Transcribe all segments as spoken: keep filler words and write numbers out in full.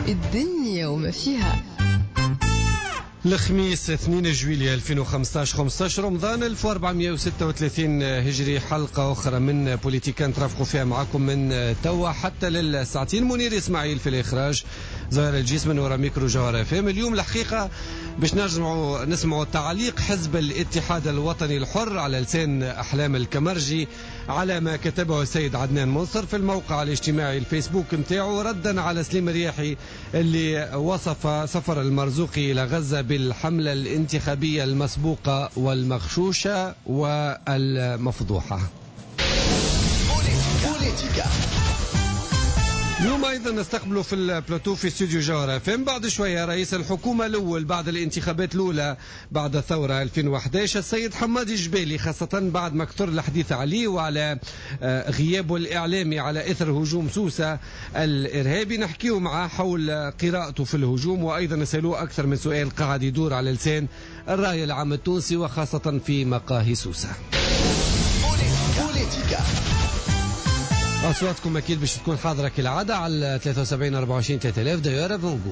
الدنيا وما فيها. الخميس اثنين جويلية ألفين وخمسطاش خمسطاش رمضان ألف وأربعمائة وستة وثلاثين هجري، حلقة أخرى من بوليتيكا نترافقوا فيها معكم من توا حتى للساعتين. منير إسماعيل في الإخراج، ظاهر الجسم من وراء ميكرو جوهر فهم. اليوم الحقيقة باش نرجعوا نسمعوا تعليق حزب الاتحاد الوطني الحر على لسان أحلام الكمرجي على ما كتبه السيد عدنان منصر في الموقع الاجتماعي الفيسبوك متاعه، ردا على سليم الرياحي اللي وصف سفر المرزوقي إلى غزة بالحملة الانتخابية المسبوقة والمغشوشة والمفضوحة. اليوم أيضا نستقبلوا في البلاتو في استوديو جوهر اف ام بعد شوية رئيس الحكومة الأول بعد الانتخابات الأولى بعد الثورة ألفين وأحد عشر السيد حماد الجبالي، خاصة بعد ما كثر الحديث عليه وعلى غيابه الإعلامي على إثر هجوم سوسة الإرهابي. نحكيه معه حول قراءته في الهجوم، وأيضا نسألوه أكثر من سؤال قاعد يدور على لسان الرأي العام التونسي وخاصة في مقاهي سوسة. أصواتكم أكيد باش تكون حاضرة كالعادة على ثلاثة وسبعين أربعة وعشرين ثلاثة آلاف دايرة فونغو.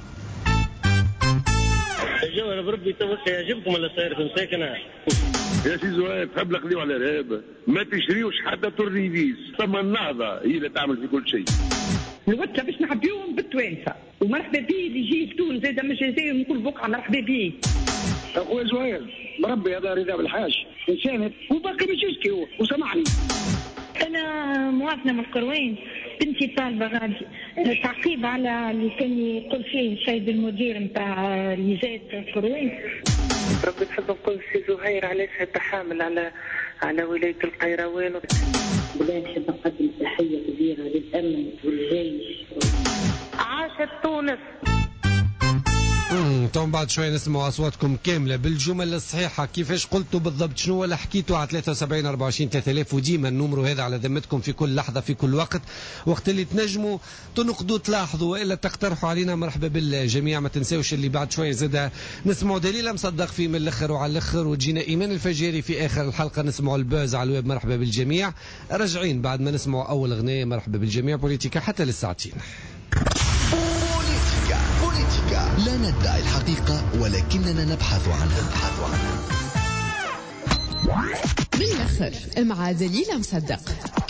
الجو بربي توسع يعجبكم ولا صاير في مساكنة؟ يا سي زهير تحب نقضيو على الإرهاب، ما تشريوش حتى تورنيفيس، ثم النهضة هي اللي تعمل في كل شيء. الوقت باش نحبيهم بالتوانسة ومرحبا بيه اللي يجي لتونس زاد من الجزائر ونقول بقعة مرحبا بيه. أخويا زهير بربي هذا رضا بالحاج إنسان وباقي مش يشكي هو وسمعني. أنا مواطنة من القروين، بنتي طالبة غادي تعقيب على اللي كان يقول فيه السيد المدير نتاع ليزات القروين. ربي تحب نقول سي زهير علاش تحامل على على ولاية القيروان. بلا نحب نقدم تحية كبيرة للأمن والجيش. عاشت تونس. امم تو بعد شويه نسمعوا اصواتكم كامله بالجمل الصحيحه كيفاش قلتوا بالضبط شنو ولا حكيتوا على ثلاثة وسبعين أربعة وعشرين ثلاثة آلاف. وديما النمرو هذا على ذمتكم في كل لحظه في كل وقت، وقت اللي تنجموا تنقدوا تلاحظوا والا تقترحوا علينا مرحبا بالجميع. ما تنساوش اللي بعد شويه زاد نسمعوا دليل مصدق فيه من الاخر وعلى الاخر، وتجينا ايمان الفجيري في اخر الحلقه نسمعوا البوز على الويب. مرحبا بالجميع، راجعين بعد ما نسمعوا اول اغنيه. مرحبا بالجميع، بوليتيكا حتى للساعتين. لا ندعي الحقيقة ولكننا نبحث عنها. نبحث عنها. بالآخر مع دليل مصدق.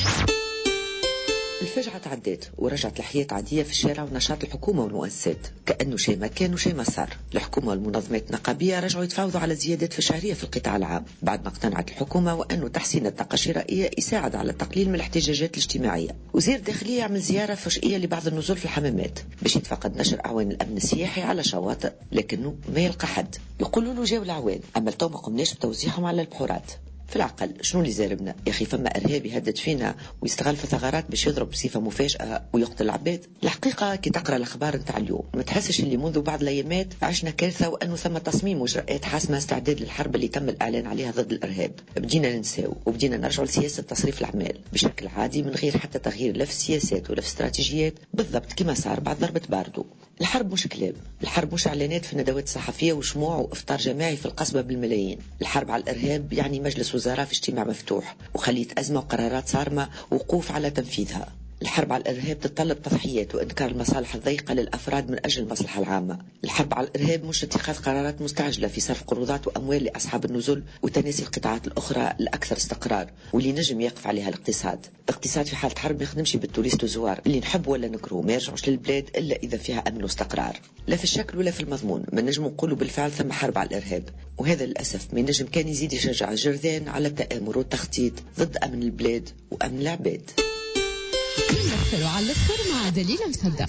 الفجعة تعدت ورجعت الحياة عادية في الشارع ونشاط الحكومة والمؤسسات كأنه شيء ما كان وشيء ما صار. الحكومة والمنظمات النقابية رجعوا يتفاوضوا على زيادات في الشهرية في القطاع العام بعد ما اقتنعت الحكومة وأنه تحسين الطاقة الشرائية يساعد على التقليل من الاحتجاجات الاجتماعية. وزير الداخلية يعمل زيارة فجئية لبعض النزول في الحمامات باش يتفقد نشر أعوان الأمن السياحي على شواطئ، لكنه ما يلقى حد. يقولوا له جاو الأعوان أما التو ما قمناش بتوزيعهم على البحورات. في العقل شنو اللي زاربنا يا أخي؟ فما إرهابي يهدد فينا ويستغل في ثغرات باش يضرب بصفة مفاجئة ويقتل العباد. الحقيقة كي تقرأ الأخبار نتاع اليوم ما تحسش اللي منذ بعض الأيامات عشنا كارثة وأنه ثم تصميم وإجراءات حاسمة استعداد للحرب اللي تم الإعلان عليها ضد الإرهاب. بدينا ننساو وبدينا نرجعوا لسياسة تصريف الأعمال بشكل عادي من غير حتى تغيير لا في السياسات ولا في استراتيجيات، بالضبط كما صار بعد ضربة باردو. الحرب مش كلام، الحرب مش إعلانات في الندوات الصحفية وشموع وإفطار جماعي في القصبة بالملايين. الحرب على الإرهاب يعني مجلس وزراء في اجتماع مفتوح وخلية أزمة وقرارات صارمة ووقوف على تنفيذها. الحرب على الإرهاب تتطلب تضحيات وإنكار المصالح الضيقة للأفراد من أجل المصلحة العامة. الحرب على الإرهاب مش اتخاذ قرارات مستعجلة في صرف قروضات وأموال لأصحاب النزل وتناسي القطاعات الأخرى الأكثر استقرار واللي نجم يقف عليها الاقتصاد. الاقتصاد في حالة حرب ما يخدمش بالتوريست والزوار اللي نحب ولا نكره ما يرجعوش للبلاد إلا إذا فيها أمن واستقرار. لا في الشكل ولا في المضمون ما نجم نقولوا بالفعل ثم حرب على الإرهاب، وهذا للأسف ما نجم كان يزيد يشجع الجرذان على التآمر والتخطيط ضد أمن البلاد وأمن العباد. نمثل على الأكثر مع دليل مصدق.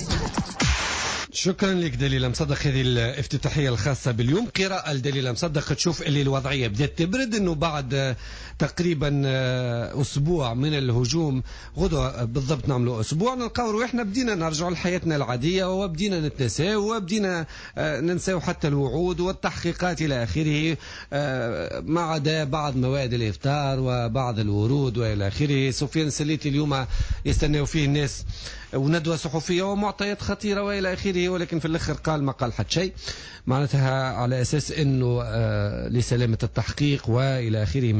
شكرا لك دليل مصدق. هذه الافتتاحية الخاصة باليوم قراءة لدليل مصدق تشوف اللي الوضعية بدأت تبرد، انه بعد تقريبا اسبوع من الهجوم غدوة بالضبط نعملوا اسبوع نلقاو روحنا بدينا نرجع لحياتنا العادية وبدينا نتنساو وبدينا ننساو حتى الوعود والتحقيقات الى اخره، ما عدا بعض مواد الافطار وبعض الورود والى اخره. سفيان السليتي اليوم يستناو فيه الناس وندوة صحفية ومعطيات خطيرة والى اخره، ولكن في الاخر قال ما قال حد شيء، معناتها على اساس انه لسلامة التحقيق والى اخره من هالمعلومات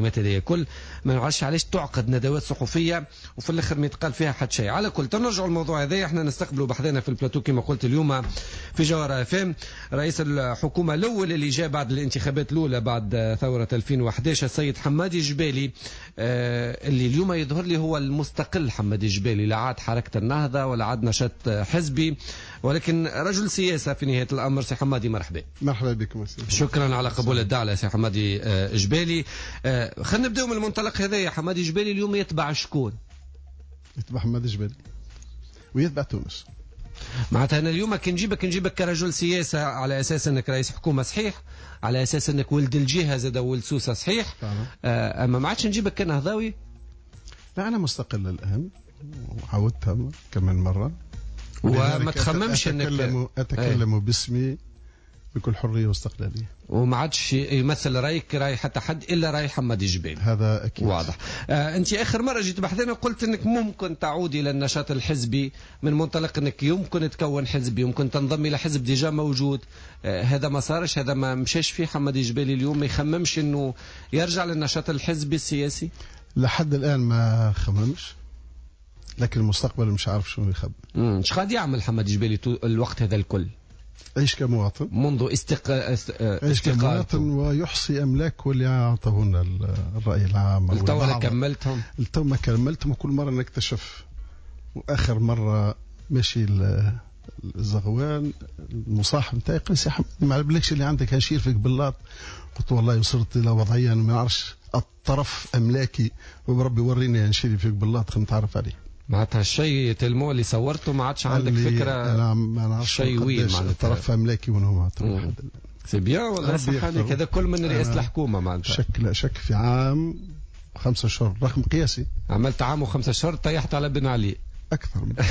المعلومات هذه كل ما نعرفش علاش تعقد ندوات صحفيه وفي الاخر ما يتقال فيها حتى شيء. على كل تنرجعوا الموضوع هذا، احنا نستقبلوا بحذنا في البلاتو كما قلت اليوم في جوهر اف ام رئيس الحكومه الاول اللي جاء بعد الانتخابات الاولى بعد ثوره ألفين وأحد عشر السيد حمادي جبالي، آه اللي اليوم يظهر لي هو المستقل. حمادي جبالي لا عاد حركه النهضه ولا عاد نشاط حزبي، ولكن رجل سياسه في نهايه الامر. سي حمادي مرحبا. مرحبا بكم. شكرا على قبول الدعوه سي حمادي جبالي. آه خلينا نبداو من المنطلق هذا. يا حمادي جبالي اليوم يتبع شكون؟ يتبع حمادي جبالي ويتبع تونس. معناتها انا اليوم كي نجيبك نجيبك كرجل سياسه على اساس انك رئيس حكومه صحيح، على اساس انك ولد الجهه زاد ولد سوسه صحيح، آه اما ما عادش نجيبك كنهضاوي. لا انا مستقل الان وعودتها كمان مره، وما تخممش انك اتكلم, أتكلم ايه؟ باسمي بكل حريه واستقلاليه، وما عادش يمثل رايك راي حتى حد الا راي حمادي جبالي. هذا اكيد واضح. آه انت اخر مره جيت بحثنا قلت انك ممكن تعود الى النشاط الحزبي من منطلق انك يمكن تكون حزب، يمكن تنضم الى حزب ديجا موجود. آه هذا ما صارش، هذا ما مشاش فيه حمادي جبالي اليوم. ما يخممش انه يرجع للنشاط الحزبي السياسي؟ لحد الان ما خممش، لكن المستقبل مش عارف شو يخبي. امم ايش قاعد يعمل حمادي جبالي الوقت هذا الكل؟ عيش كمواطن منذ استق... عيش كمواطن ويحصي أملاك واللي أعطوهن الرأي العام. التو أنا كملتهم التو ما كملتهم، وكل مرة نكتشف. وآخر مرة ماشي الزغوان المصاحب نتاعي قال سي حمادي ما عجبلكش اللي عندك هنشير فيك باللاط. قلت والله وصلت إلى وضعية ما نعرفش الطرف أملاكي، وربي وريني هنشير فيك باللاط خلينا نتعرف عليه. معناتها الشيء تلمو اللي صورته ما عادش عندك فكره؟ انا ما نعرفش شيء وين معناتها طرف املاكي وين هو سي بيان ولا صح عليك؟ هذا كل من رئاسه الحكومه معناتها. شك لا شك في عام خمسة اشهر رقم قياسي. عملت عام وخمسة اشهر طيحت على بن علي اكثر من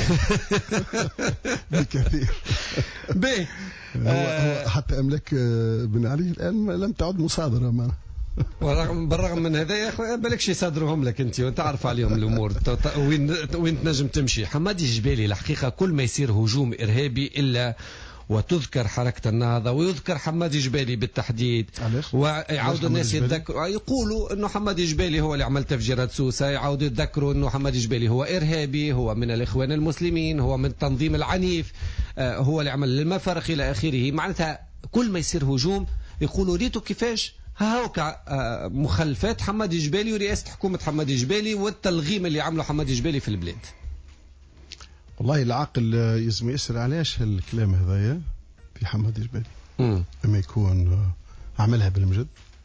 بكثير. باهي هو حتى املاك بن علي الان لم تعد مصادره معنا. بالرغم من هذا يا اخي بالكش يصدروهم لك انت وانت عارف عليهم الامور وين وين تنجم تمشي. حمادي جبالي الحقيقه كل ما يصير هجوم ارهابي الا وتذكر حركه النهضه ويذكر حمادي جبالي بالتحديد، ويعاودوا الناس يتذكروا يقولوا انه حمادي جبالي هو اللي عمل تفجيرات سوسه، يعاودوا يتذكروا انه حمادي جبالي هو ارهابي، هو من الاخوان المسلمين، هو من التنظيم العنيف، هو اللي عمل المفرق الى اخره. معناتها كل ما يصير هجوم يقولوا ريتوا كيفاش هاوكا مخلفات حمادي جبالي ورئاسة حكومة حمادي جبالي والتلغيم اللي عمله حمادي جبالي في البلاد. والله العاقل يزم يسر علاش الكلام هذايا في حمادي جبالي، لما يكون عملها بالمجد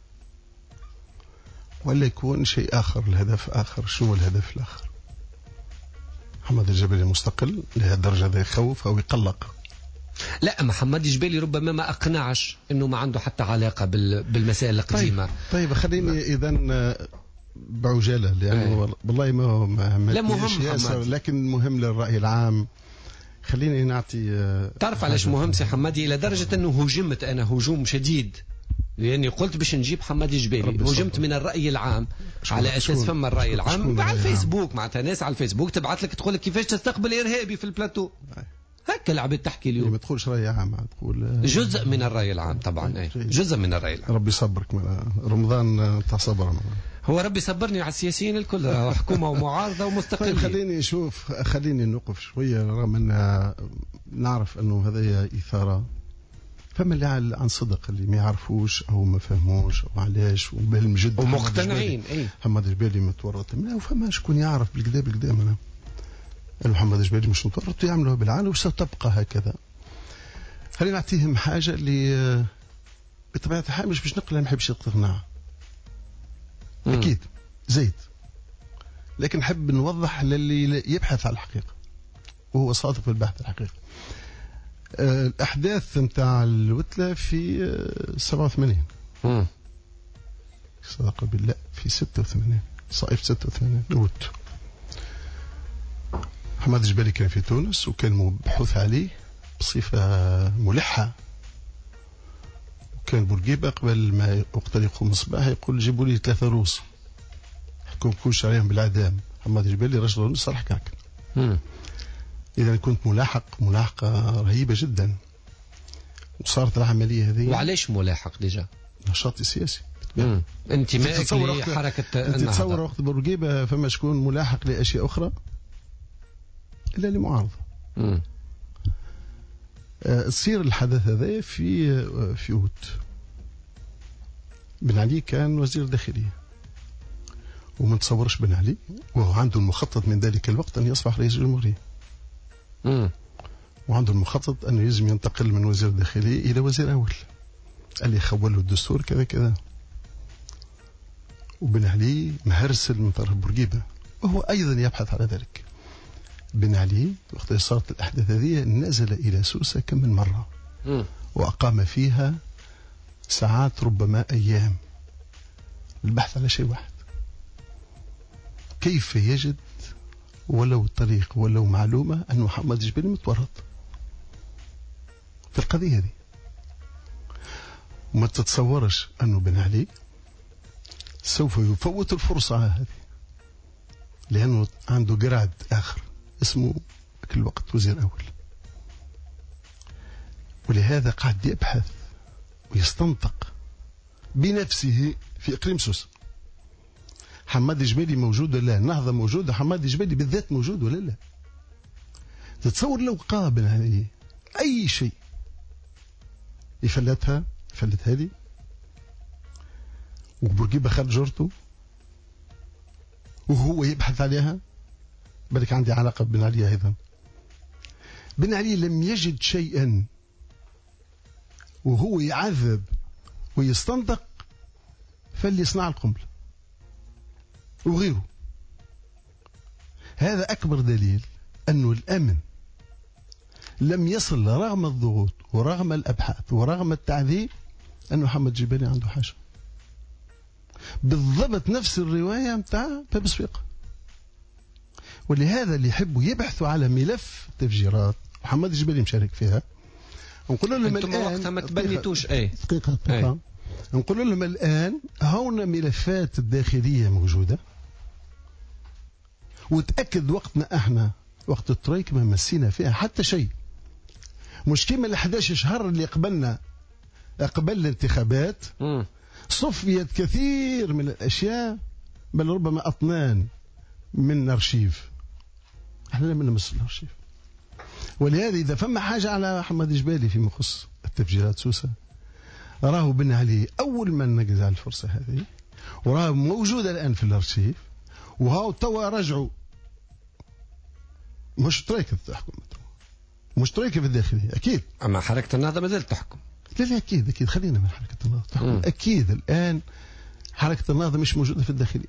ولا يكون شيء آخر، الهدف آخر. شو هو الهدف الآخر؟ حمادي جبالي مستقل لهذه الدرجة ذا يخوف أو يقلق؟ لا محمد جبالي ربما ما أقنعش أنه ما عنده حتى علاقة بالمسائل القديمة. طيب, طيب خليني إذن بعجالة لأنه والله ما ما لا مهم ياسر، لكن مهم للرأي العام. خليني نعطي. تعرف علاش مهم سي حمادي؟ إلى درجة أنه هجمت أنا هجوم شديد لأني قلت باش نجيب حمادي جبالي، هجمت من الرأي العام على أساس فما الرأي العام على الفيسبوك. معناتها ناس على الفيسبوك تبعت لك تقول لك كيفاش تستقبل إرهابي في البلاتو. هكا العباد تحكي اليوم. ما تقولش رأي عام، تقول جزء من الرأي العام طبعا. اي جزء من الرأي العام. ربي يصبرك، رمضان تاع صبر. هو ربي صبرني على السياسيين الكل، حكومة ومعارضة ومستقلين. طيب خليني اشوف، خليني نوقف شوية رغم ان نعرف انه هذه إثارة. فما اللي عن صدق اللي ما يعرفوش او ما فهموش او علاش وبالمجد ومقتنعين. اي حمادي جبالي متورط منها، وفما شكون يعرف بالكدا بالكدا منها. محمد جبالي مش متورط يعملوها بالعالم وستبقى هكذا. خلينا نعطيهم حاجة اللي بطبيعة الحال مش باش نقول ما نحبش تقنع أكيد زيد، لكن نحب نوضح للي يبحث على الحقيقة وهو صادق في البحث الحقيقي. الأحداث متاع الوتلة في سبعة وثمانين صدق بالله في ستة وثمانين صائف ستة وثمانين نوت. حمادي جبالي كان في تونس وكان مبحوث عليه بصفة ملحة، وكان بورقيبة قبل ما يقتل يقوم الصباح يقول جيبوا لي ثلاثة روس حكم كلش عليهم بالإعدام. حمادي جبالي رجل نصر حكى هكا. إذا كنت ملاحق ملاحقة رهيبة جدا، وصارت العملية هذه. وعلاش ملاحق ديجا؟ نشاطي سياسي انتمائك لحركة النهضة. انت تتصور وقت بورقيبة فما شكون ملاحق لأشياء أخرى إلا لمعارضة. تصير الحدث هذا في في أوت. بن علي كان وزير داخلية، وما تصورش بن علي وهو عنده المخطط من ذلك الوقت أن يصبح رئيس جمهورية، وعنده المخطط أنه يجب ينتقل من وزير داخلية إلى وزير أول، اللي خول له الدستور كذا كذا. وبن علي مهرسل من طرف بورقيبة، وهو أيضا يبحث على ذلك. بن علي وقت صارت الأحداث هذه نزل إلى سوسة كم من مرة م. وأقام فيها ساعات ربما أيام البحث على شيء واحد، كيف يجد ولو طريق ولو معلومة أن محمد الجبيلي متورط في القضية هذه. وما تتصورش أنه بن علي سوف يفوت الفرصة هذه، لأنه عنده جراد آخر اسمه في الوقت وزير أول، ولهذا قاعد يبحث ويستنطق بنفسه في إقليم سوسة. حماد الجبيلي موجود ولا لا؟ النهضة موجودة، حماد الجبيلي بالذات موجود ولا لا؟ تتصور لو قابل عليه أي شيء يفلتها يفلت هذه، وبورقيبة خارج جرته وهو يبحث عليها. بالك عندي علاقة بن علي أيضا. بن علي لم يجد شيئا وهو يعذب ويستنطق فليصنع القنبلة وغيره. هذا أكبر دليل أنه الأمن لم يصل رغم الضغوط ورغم الأبحاث ورغم التعذيب أنه محمد الجبيلي عنده حاجة. بالضبط نفس الرواية متاع باب سويقة. ولهذا اللي يحبوا يبحثوا على ملف التفجيرات محمد الجبيلي مشارك فيها، نقول لهم الآن وقتها ما تبنيتوش أي دقيقة دقيقة نقول لهم الآن هون ملفات الداخلية موجودة، وتأكد وقتنا احنا وقت الترويك ما مسينا فيها حتى شيء. مش كيما ال أحد عشر شهر اللي قبلنا قبل الانتخابات م. صفيت كثير من الأشياء، بل ربما أطنان من أرشيف، احنا لم نمس الأرشيف. ولهذا إذا فما حاجة على محمد الجبيلي فيما يخص التفجيرات سوسة، راه بن علي أول من نجز على الفرصة هذه، وراه موجودة الآن في الأرشيف، وهاو توا رجعوا مش تريكة تحكم، مش تريكة في الداخلية أكيد، أما حركة النهضة ما زالت تحكم. لا لا أكيد أكيد خلينا من حركة النهضة تحكم. م. أكيد الآن حركة النهضة مش موجودة في الداخلية.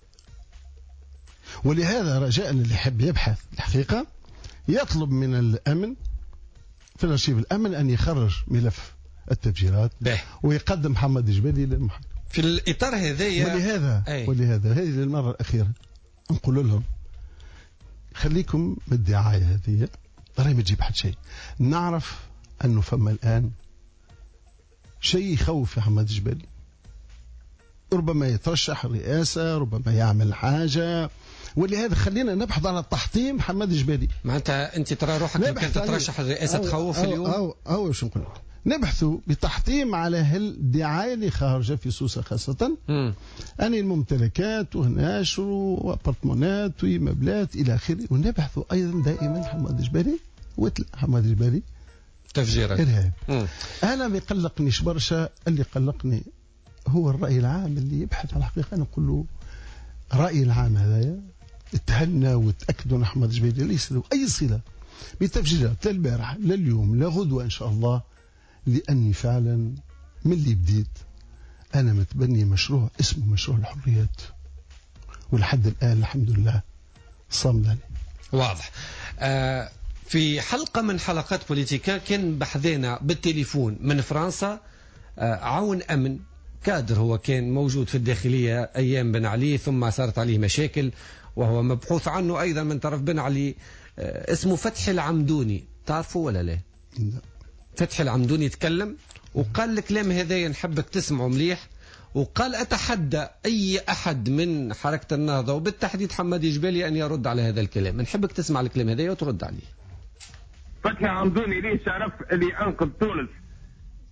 ولهذا رجاء اللي يحب يبحث الحقيقة يطلب من الأمن في الأرشيف الأمن أن يخرج ملف التفجيرات به. ويقدم محمد الجبيلي للمحاكمة في الإطار هذايا. ولهذا أي. ولهذا هذه المرة الأخيرة نقول لهم خليكم بالدعاية هذه، راهي ما تجيب حد شيء. نعرف أنه فما الآن شيء يخوف محمد الجبيلي، ربما يترشح رئاسة، ربما يعمل حاجة، ولهذا خلينا نبحث على تحطيم محمد الجبيلي. معناتها أنت ترى روحك لو كنت تترشح الرئاسة تخوف أو اليوم؟ أو أو شو نقول؟ نبحثوا بتحطيم على هالدعاية اللي خارجة في سوسة خاصة، أني الممتلكات وهناش وأبارتمانات ومبلات إلى آخره، ونبحثوا أيضا دائما محمد الجبيلي وتل محمد الجبيلي تفجيرات إرهاب. أنا ما يقلقنيش برشا، اللي قلقني هو الرأي العام اللي يبحث على الحقيقة. نقول له الرأي العام هذايا اتهلنا وتأكدوا أن أحمد الجبيلي ليس له أي صلة بتفجيرات لا البارح لا اليوم لا غدوة إن شاء الله، لأني فعلا من اللي بديت أنا متبني مشروع اسمه مشروع الحريات، ولحد الآن الحمد لله صامد عليه. واضح. آه في حلقة من حلقات بوليتيكا كان بحثنا بالتليفون من فرنسا آه عون أمن كادر، هو كان موجود في الداخلية أيام بن علي ثم صارت عليه مشاكل، وهو مبحوث عنه أيضا من طرف بن علي، آه اسمه فتحي العمدوني، تعرفوا ولا لا؟ لا. فتحي العمدوني تكلم وقال الكلام هذا نحبك تسمعه مليح، وقال أتحدى أي أحد من حركة النهضة وبالتحديد حماد الجبيلي أن يرد على هذا الكلام. نحبك تسمع الكلام هذا وترد عليه. فتحي العمدوني ليه شرف اللي أنقذ تونس، معناتها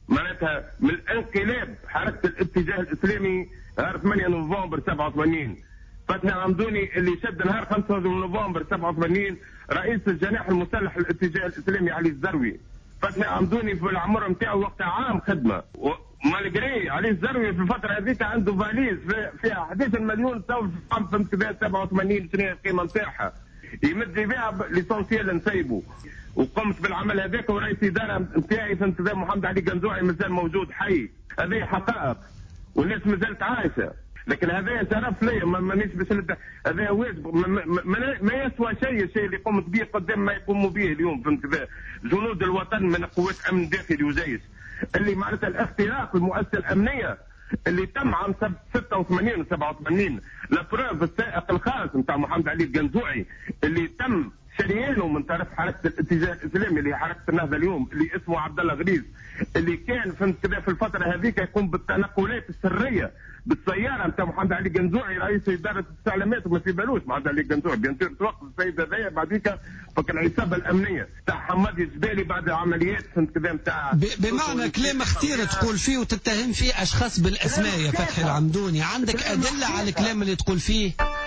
معناتها من الانقلاب حركه الاتجاه الاسلامي نهار ثمانية نوفمبر سبعة وثمانين. فتحي العمدوني اللي شد نهار خمسة نوفمبر سبعة وثمانين رئيس الجناح المسلح للاتجاه الاسلامي علي الزروي. فتحي العمدوني في العمر نتاعو وقت عام خدمه، ومالجري علي الزروي في الفتره هذيك عنده فاليز فيها أحد عشر مليون سوف عام فهمت كذا سبعة وثمانين شنو هي القيمه نتاعها، يمد بها ليسونسيال نسيبه. وقمت بالعمل هذاك ورئيس اداره نتاعي فهمت كذا محمد علي قنزوعي مازال موجود حي. هذه حقائق والناس مازالت عايشه، لكن هذا شرف لي مانيش باش هذا واجب ما, ما, ما يسوى شيء الشيء اللي قمت به قدام ما يقوموا به اليوم فهمت كذا جنود الوطن من قوات امن داخلي وجيش، اللي معناتها الاختراق المؤسسه الامنيه اللي تم عام ستة وثمانين و سبعة وثمانين. لابروف السائق الخاص نتاع محمد علي القنزوعي اللي تم شريانه من طرف حركه الاتجاه الاسلامي اللي هي حركه النهضه اليوم اللي اسمه عبد الله غريز، اللي كان فهمت كذا في الفتره هذيك يقوم بالتنقلات السريه بالسياره نتاع محمد علي القنزوعي رئيس اداره الاستعلامات وما في بالوش محمد علي القنزوعي بينتهي توقف السيد هذايا بعديك فك العصابه الامنيه تاع حمادي الجبالي بعد عمليات فهمت كذا نتاع بمعنى كلام اختير تقول فيه وتتهم فيه اشخاص بالاسماء يا فتحي العمدوني، عندك ادله على الكلام اللي تقول فيه؟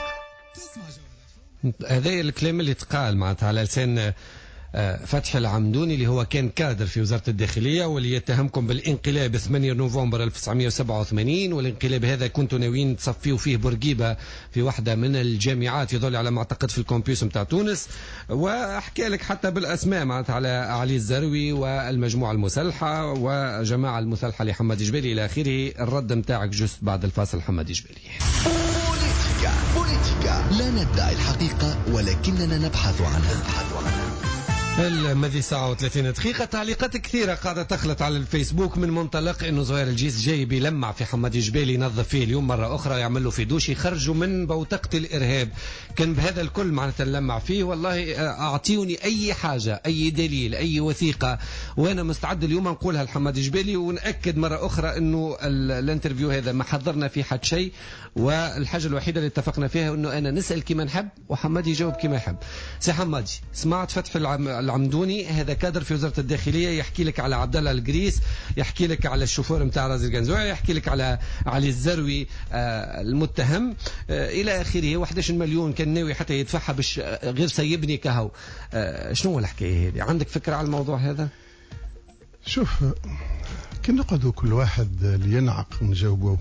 هذا الكلام اللي تقال معناتها على لسان فتحي العمدوني اللي هو كان كادر في وزارة الداخلية واللي يتهمكم بالانقلاب ثمانية نوفمبر ألف وتسعمائة وسبعة وثمانين، والانقلاب هذا كنتوا ناويين تصفيوا فيه بورقيبة في واحدة من الجامعات يظل على ما اعتقد في الكامبيوس نتاع تونس، واحكي لك حتى بالاسماء معناتها على علي الزروي والمجموعة المسلحة وجماعة المسلحة لحمادي جبالي الى اخره. الرد نتاعك جست بعد الفاصل حمادي جبالي. بوليتيكا بوليتيكا لا ندعي الحقيقة ولكننا نبحث عنها. المذي ساعة وثلاثين دقيقة. تعليقات كثيرة قاعدة تخلط على الفيسبوك من منطلق انه زهير الجيس جاي بيلمع في حمادي جبالي ينظف فيه اليوم مرة اخرى يعمل له في دوش يخرجوا من بوتقة الارهاب. كان بهذا الكل معناتها نلمع فيه. والله اعطيوني اي حاجة اي دليل اي وثيقة وانا مستعد اليوم نقولها لحمادي جبالي ونأكد مرة اخرى انه الانترفيو هذا ما حضرنا فيه حد شيء، والحاجة الوحيدة اللي اتفقنا فيها انه انا نسأل كما نحب وحمادي يجاوب كما يحب. سي حمادي سمعت فتح العمدوني هذا كادر في وزارة الداخلية يحكي لك على عبد الله القريس، يحكي لك على الشوفور نتاع رازي القنزوعي، يحكي لك على علي الزروي آه المتهم آه الى اخره. واحد عشر مليون كان ناوي حتى يدفعها باش غير سيبني كهو. آه شنو هو الحكاية هذه؟ عندك فكرة على الموضوع هذا؟ شوف كي نقعدوا كل واحد اللي ينعق نجاوبوه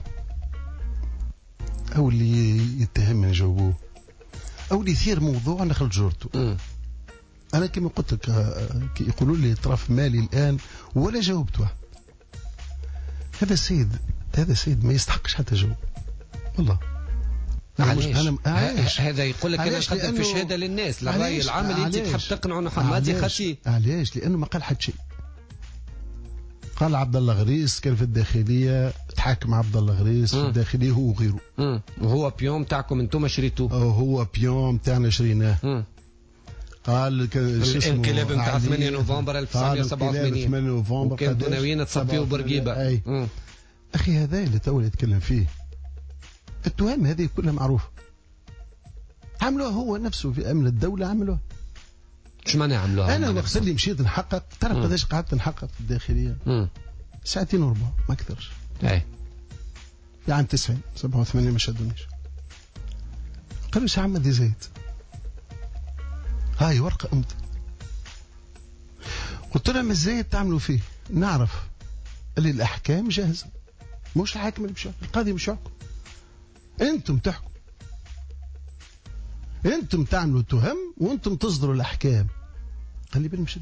او اللي يتهم نجاوبوه او اللي يثير موضوع نخرج جورته. أنا كما قلت لك كي يقولوا لي طرف مالي الآن ولا جاوبت واحد. هذا السيد هذا السيد ما يستحقش حتى جاوب والله. علاش؟ أنا علاش؟ هذا يقول لك أنا نقدم في شهادة للناس للرأي العام اللي أنت تحب تقنعوا أنه حمادي خطي. علاش؟ لأنه ما قال حد شيء. قال عبد الله غريس كان في الداخلية تحاكم عبد الله غريس في الداخلية هو وغيره. وهو بيوم تاعكم أنتم شريتوه. هو بيوم تاعنا شريناه. قال الانقلاب نتاع ثمانية نوفمبر ألف وتسعمائة وسبعة وثمانين ثمانية نوفمبر وكانوا ناويين تصفيوا برقيبة. أخي هذا اللي تو يتكلم فيه التهم هذه كلها معروفة. عملوها هو نفسه في أمن الدولة عملوها. شو معنى عملوها؟ أنا وقت اللي مشيت نحقق تعرف قداش قعدت نحقق في الداخلية؟ مم. ساعتين وربع ما أكثرش. أي يعني تسعين سبعة وثمانين ما شدونيش. قالوا سي عمدي زيد هاي ورقة أمت. قلت لهم ازاي تعملوا فيه؟ نعرف اللي الأحكام جاهزة مش الحاكم اللي مش القاضي مش يحكم، أنتم تحكم، أنتم تعملوا تهم وأنتم تصدروا الأحكام. قال لي بالمشد،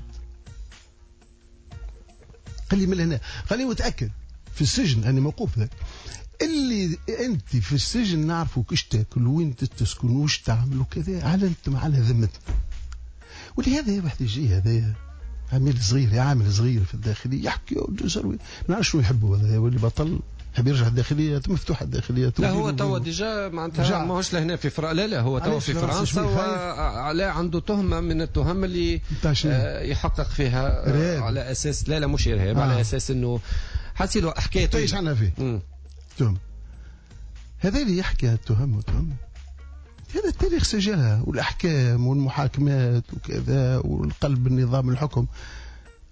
قال لي من هنا، قال لي متأكد في السجن أنا موقوف ذاك اللي أنت في السجن نعرفوا كيش تاكل وين تسكن وش تعمل وكذا على أنتم على ذمتنا. ولهذا واحد يجي هذا عامل صغير عامل صغير في الداخلية يحكي ويسوي نعرف شو يحبوا هذا واللي بطل حب يرجع الداخلية مفتوحة الداخلية. لا هو توا ديجا معناتها ماهوش لهنا في فرنسا، لا لا هو توا في فرنسا ولا عنده تهمة من التهم اللي آه يحقق فيها آه على أساس لا لا مش إرهاب آه. على أساس إنه حسيله حكايته ايش عنا فيه تهم. هذا اللي يحكي التهم وتهم هذا التاريخ سجلها والأحكام والمحاكمات وكذا والقلب النظام الحكم.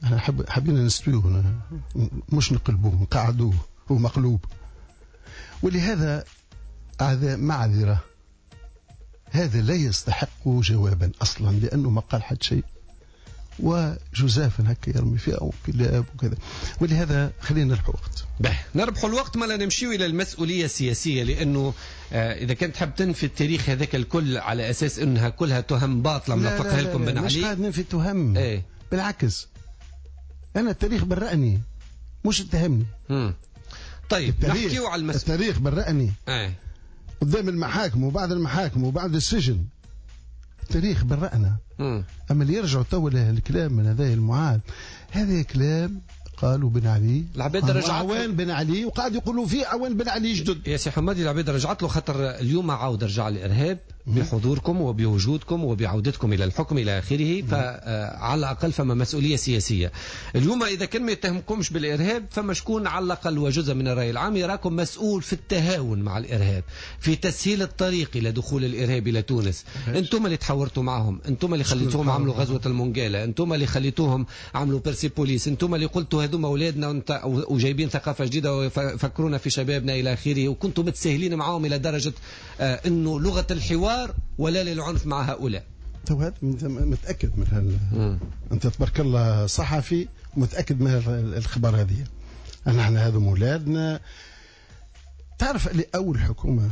احنا حب حبينا نستويه هنا، مش نقلبوه، نقعدوه، هو مقلوب. ولهذا أعذا معذرة، هذا لا يستحق جوابا أصلا، لأنه ما قال حد شيء، وجزافا هكا يرمي فيها أو كلاب وكذا. ولهذا خلينا نربحوا وقت. به نربحوا الوقت، ما لا نمشيو إلى المسؤولية السياسية، لأنه آه إذا كنت تحب تنفي التاريخ هذاك الكل على أساس أنها كلها تهم باطلة ملفقها لكم بن علي. مش قاعد ننفي تهم، ايه؟ بالعكس أنا التاريخ برأني مش اتهمني. مم. طيب نحكيو على المسؤولية. التاريخ برأني ايه؟ قدام المحاكم وبعد المحاكم وبعد السجن، التاريخ برأنا. مم. أما اللي يرجعوا تو الكلام من هذا المعاد، هذا كلام قالوا بن علي، العباد رجعت عوان بن علي، وقاعد يقولوا فيه عوان بن علي جدد. يا سي حمادي العباد رجعت له، خاطر اليوم عاود رجع الإرهاب بحضوركم وبوجودكم وبعودتكم إلى الحكم إلى آخره، فعلى الأقل فما مسؤولية سياسية. اليوم إذا كان ما يتهمكمش بالإرهاب، فما شكون على الأقل وجزء من الرأي العام يراكم مسؤول في التهاون مع الإرهاب، في تسهيل الطريق إلى دخول الإرهاب إلى تونس. أنتم اللي تحورتوا معهم، أنتم اللي خليتوهم عملوا غزوة المونجالة، أنتم اللي خليتوهم عملوا بيرسيبوليس، أنتم اللي قلتوا هذوما أولادنا وجايبين ثقافة جديدة ويفكرونا في شبابنا إلى آخره، وكنتم متساهلين معهم إلى درجة آه أنه لغة الحوار ولا للعنف مع هؤلاء. تو هذا متأكد من هال أنت تبارك الله صحفي متأكد من الخبر هذه. أنا احنا هذا مولادنا. تعرف اللي أول حكومة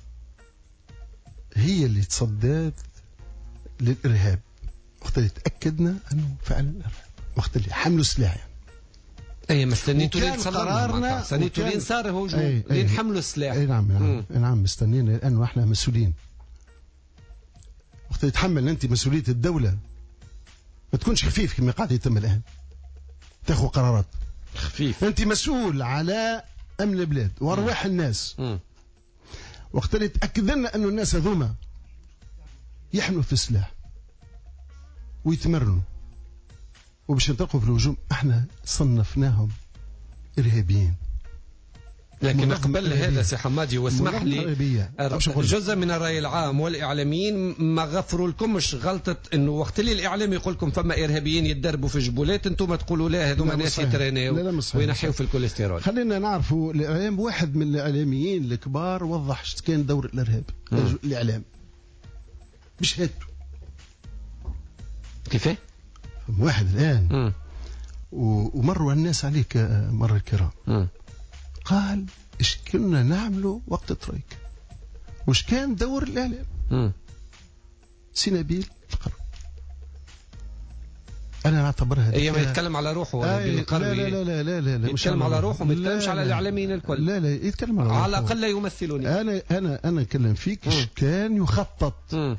هي اللي تصدت للإرهاب، وقت اللي تأكدنا أنه فعلا الإرهاب، وقت اللي حملوا سلاح يعني. اي ما استنيتوا لين صدرنا، استنيتوا لين صار هجوم، لين حملوا السلاح. اي نعم نعم, نعم مستنيين، لانه احنا مسؤولين. وقت يتحمل انت مسؤوليه الدوله ما تكونش خفيف كما قاعد يتم الان، تاخذ قرارات خفيف. انت مسؤول على امن البلاد وارواح الناس. م. وقت اللي تاكد لنا انه الناس هذوما يحملوا في السلاح ويتمرنوا وباش ينطلقوا في الهجوم، احنا صنفناهم ارهابيين. لكن قبل هذا سي حمادي واسمح لي، جزء من الرأي العام والإعلاميين ما غفروا لكمش غلطة انه وقت اللي الإعلام يقول لكم فما إرهابيين يتدربوا في جبولات، انتم تقولوا لا هذوما ناس يترينيو وينحيوا في الكوليسترول. خلينا نعرفوا الإعلام، واحد من الإعلاميين الكبار وضح كان دور الإرهاب. م. الإعلام بشهادته كيفاه؟ واحد الآن م. ومروا الناس عليك مر الكرام، م. قال ايش كنا نعمله وقت ترويك، وش كان دور الإعلام. م. سنابيل القرب، أنا نعتبرها هي ما يتكلم على روحه ولا لا لا لا لا لا لا لا يتكلم على روحه، ما يتكلمش على الإعلاميين الكل. لا لا يتكلم على روحه، على الأقل لا يمثلوني. أنا أنا أنا أتكلم فيك ايش كان يخطط. م.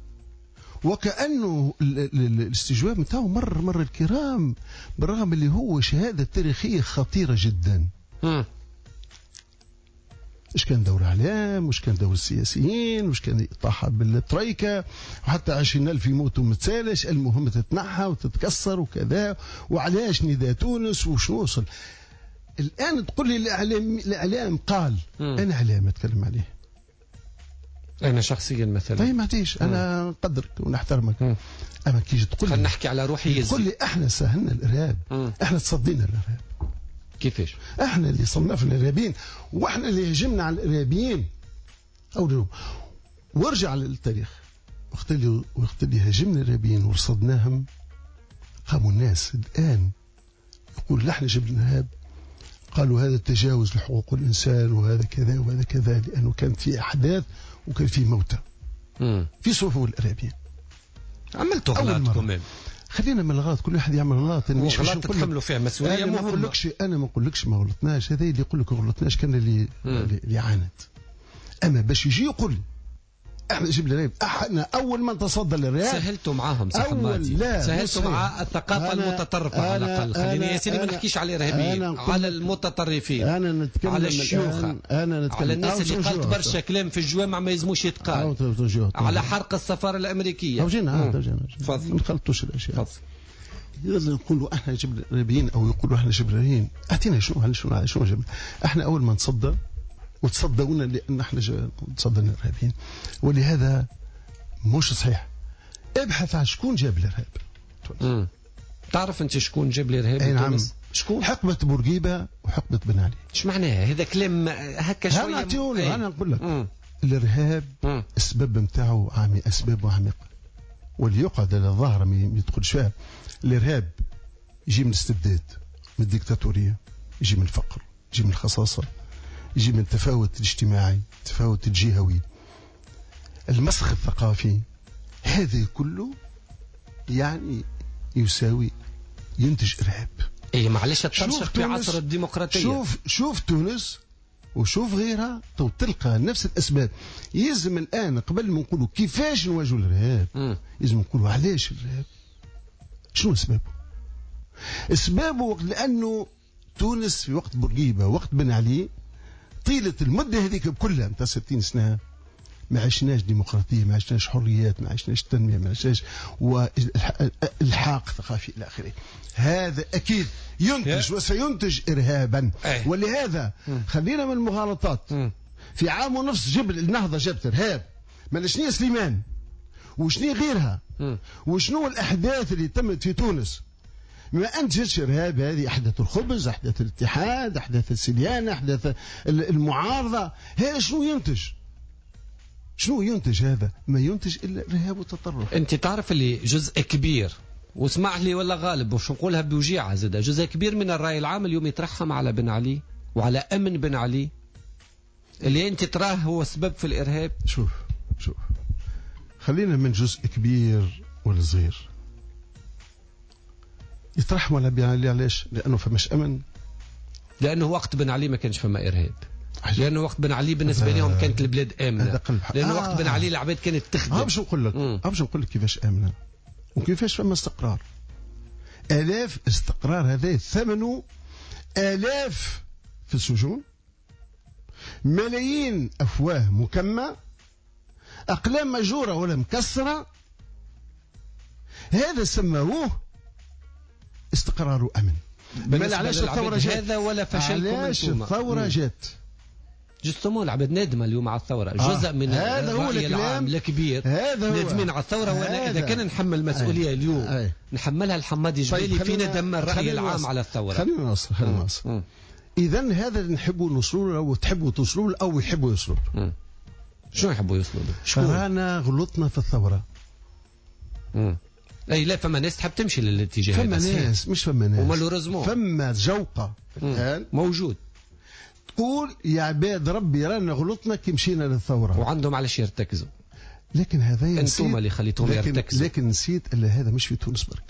وكأنه الاستجواب نتاعو مر مر الكرام، بالرغم اللي هو شهادة تاريخية خطيرة جدا. م. ايش كان دور الاعلام، وايش كان دور السياسيين، وايش كان يطاح بالتريكه، وحتى عشرين ألف يموتوا متسالش، المهم تتنحى وتتكسر وكذا، وعلاش نداء تونس وش وصل. الان تقول لي الاعلام الاعلام قال. م. انا اعلام اتكلم عليه، انا شخصيا مثلا. طيب ما تيش انا نقدرك ونحترمك. م. اما كي تقول لي نحكي على روحي، تقول لي احنا سهلنا الارهاب. م. احنا تصدينا الارهاب. كيفاش؟ احنا اللي صنفنا الارهابيين، واحنا اللي هجمنا على الارهابيين. او وارجع للتاريخ، وقت اللي وقت اللي هاجمنا الارهابيين ورصدناهم، قاموا الناس الان يقول احنا جبنا الارهاب، قالوا هذا تجاوز لحقوق الانسان وهذا كذا وهذا كذا، لانه كانت في احداث وكان في موتى في صفوف الارهابيين. عملتوا غلط كمان. خلينا من الغلط، كل واحد يعمل غلط. مش غلط تتحملوا فيها مسؤوليه. انا ما نقولكش انا ما نقولكش ما غلطناش، هذا اللي يقول لك غلطناش كان اللي مم. اللي عاند. اما باش يجي يقول لي احنا جبنا الارهاب، احنا اول من تصدى للارهاب. سهلتوا معاهم سي حمادي، سهلتوا مع الثقافه المتطرفه على الاقل. خليني يا سيدي ما نحكيش على الارهابيين، على المتطرفين، أنا نتكلم على الشيوخه، أنا على الناس اللي قالت برشا كلام في الجوامع ما يزموش يتقال، على حرق السفاره الامريكيه. توجينا توجينا تفضل، ما نخلطوش الاشياء. يلا نقولوا احنا جبنا الارهابيين او يقولوا احنا جبنا الارهابيين، اعطينا شنو شنو شنو جبنا. احنا اول ما نتصدى وتصدونا لان احنا تصدينا الارهابيين، ولهذا مش صحيح. ابحث عن شكون جاب الارهاب. تعرف انت شكون جاب الارهاب اي نعم. شكون؟ حقبه بورقيبه وحقبه بن علي. ايش معناها هذا كلام هكا شويه؟ انا اعطيوني انا نقول لك مم. الارهاب مم. السبب نتاعو عامي اسباب عميقه واللي يقعد على الظاهره ما يدخلش فيها. الارهاب يجي من الاستبداد، من الديكتاتوريه، يجي من الفقر، يجي من الخصاصه، يجي من التفاوت الاجتماعي، التفاوت الجهوي، المسخ الثقافي. هذا كله يعني يساوي ينتج ارهاب. اي معلش ترشح في عصر الديمقراطيه. شوف شوف تونس وشوف غيرها تو تلقى نفس الاسباب. يلزم الان قبل ما نقولوا كيفاش نواجهوا الارهاب لازم نقولوا علاش الارهاب، شنو اسبابه. اسبابه لانه تونس في وقت بورقيبه وقت بن علي طيله المده هذيك كلها نتاع ستين سنه ما عشناش ديمقراطيه، ما عشناش حريات، ما عشناش تنميه، ما عشناش والحاق ثقافي الى اخره. هذا اكيد ينتج وسينتج ارهابا. ولهذا خلينا من المغالطات. في عام ونصف جبل النهضه جابت ارهاب. ما شنو سليمان وشنو غيرها وشنو الاحداث اللي تمت في تونس ما انتجتش ارهاب. هذه احداث الخبز، احداث الاتحاد، احداث السليانه، احداث المعارضه. هذا شنو ينتج؟ شنو ينتج؟ هذا ما ينتج الا ارهاب وتطرف. انت تعرف اللي جزء كبير واسمع لي ولا غالب وش نقولها بوجيعه زاد، جزء كبير من الراي العام اليوم يترحم على بن علي وعلى امن بن علي اللي انت تراه هو سبب في الارهاب. شوف شوف خلينا من جزء كبير والصغير يترحم على بن علي. علاش؟ لانه فماش امن. لانه وقت بن علي ما كانش فما ارهاب. لانه وقت بن علي بالنسبه لهم كانت البلاد امنه. لانه آه. وقت بن علي العباد كانت تخدم. باش نقول لك باش نقول لك كيفاش امنه وكيفاش فما استقرار. آلاف استقرار هذا ثمنه آلاف في السجون، ملايين أفواه مكمة، أقلام مجورة ولا مكسرة. هذا سموه استقرار وأمن. بل علاش الثورة جات؟ هذا ولا فشلكم علاش الثورة جات؟ جستمون العباد نادمة اليوم على الثورة. آه. جزء من الرأي العام الكبير نادمين على الثورة. وانا إذا كان نحمل مسؤولية اليوم آه. نحملها الحمادي جبالي في ندم الرأي العام على الثورة. خلينا نوصل خلينا نوصل. إذا هذا اللي نحبوا نوصلوا له أو تحبوا توصلوا له أو يحبوا يوصلوا له. شنو يحبوا يوصلوا له؟ شكون؟ رانا غلطنا في الثورة. مم. اي لا فما ناس تحب تمشي للاتجاه. فما ناس مش فما ناس ومالوريزمون فما جوقة الآن موجود تقول يا عباد ربي رانا غلطنا كي مشينا للثورة وعندهم علاش يرتكزوا. لكن هذا انتم اللي خليتهم لكن يرتكزوا. لكن نسيت الا هذا مش في تونس برك.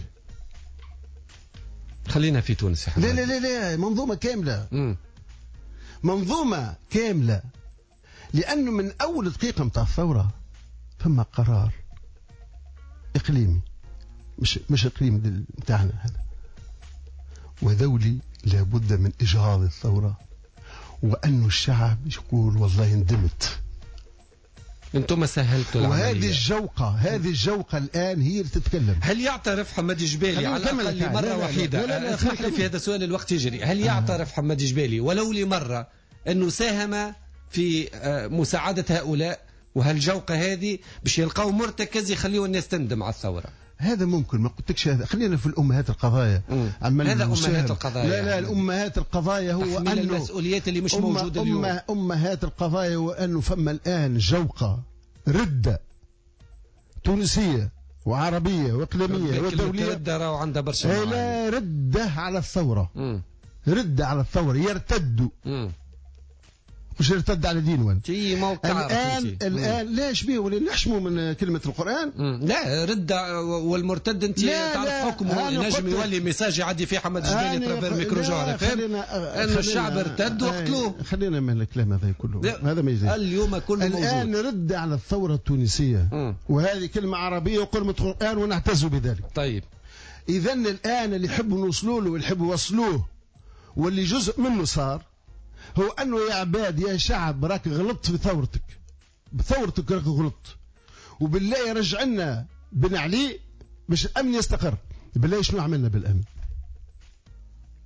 خلينا في تونس يا لا لا لا لا منظومة كاملة. مم. منظومة كاملة. لأنه من أول دقيقة متاع الثورة ثم قرار إقليمي مش مش إقليم متاعنا هذا، وذولي لابد من إجهاض الثورة وأن الشعب يقول والله ندمت. انتم سهلتوا العملية. وهذه الجوقة هذه الجوقة الآن هي اللي تتكلم. هل يعترف حمادي جبالي على الأقل مرة لا لا وحيدة؟ لا لا لا اسمح لي في هذا السؤال الوقت يجري. هل يعترف آه. حمادي جبالي ولو لمرة أنه ساهم في مساعدة هؤلاء وهالجوقة هذه باش يلقاو مرتكز يخليوا الناس تندم على الثورة؟ هذا ممكن ما قلتلكش هذا. خلينا في الأمهات القضايا. هذا أمهات القضايا. لا لا يعني. الأمهات القضايا هو أنه المسؤوليات اللي مش أم موجودة اليوم. أم أمهات القضايا هو أنه فما الآن جوقة ردة تونسية وعربية وإقليمية ودولية. ردة راهو عندها برشا. لا ردة على الثورة. م. ردة على الثورة يرتدوا. م. مش يرتد على دين وين الآن الآن ليش بيه ولا نحشموا من كلمة القرآن؟ مم. لا رد والمرتد انت تعرف حكمه نجم يولي ميساج يعدي فيه حمد جبالي ترافير ميكرو جوهر فهم انه الشعب ارتد وقتلوه. خلينا من الكلام هذا كله هذا ما يزيد. اليوم كله موجود. الآن رد على الثورة التونسية. مم. وهذه كلمة عربية وكلمة قرآن ونعتز بذلك. طيب إذا الآن اللي يحبوا نوصلوا له واللي يحبوا يوصلوه واللي جزء منه صار هو أنه يا عباد يا شعب راك غلطت في ثورتك بثورتك راك غلطت وبالله رجعنا بن علي باش الأمن يستقر. بالله شنو عملنا بالأمن؟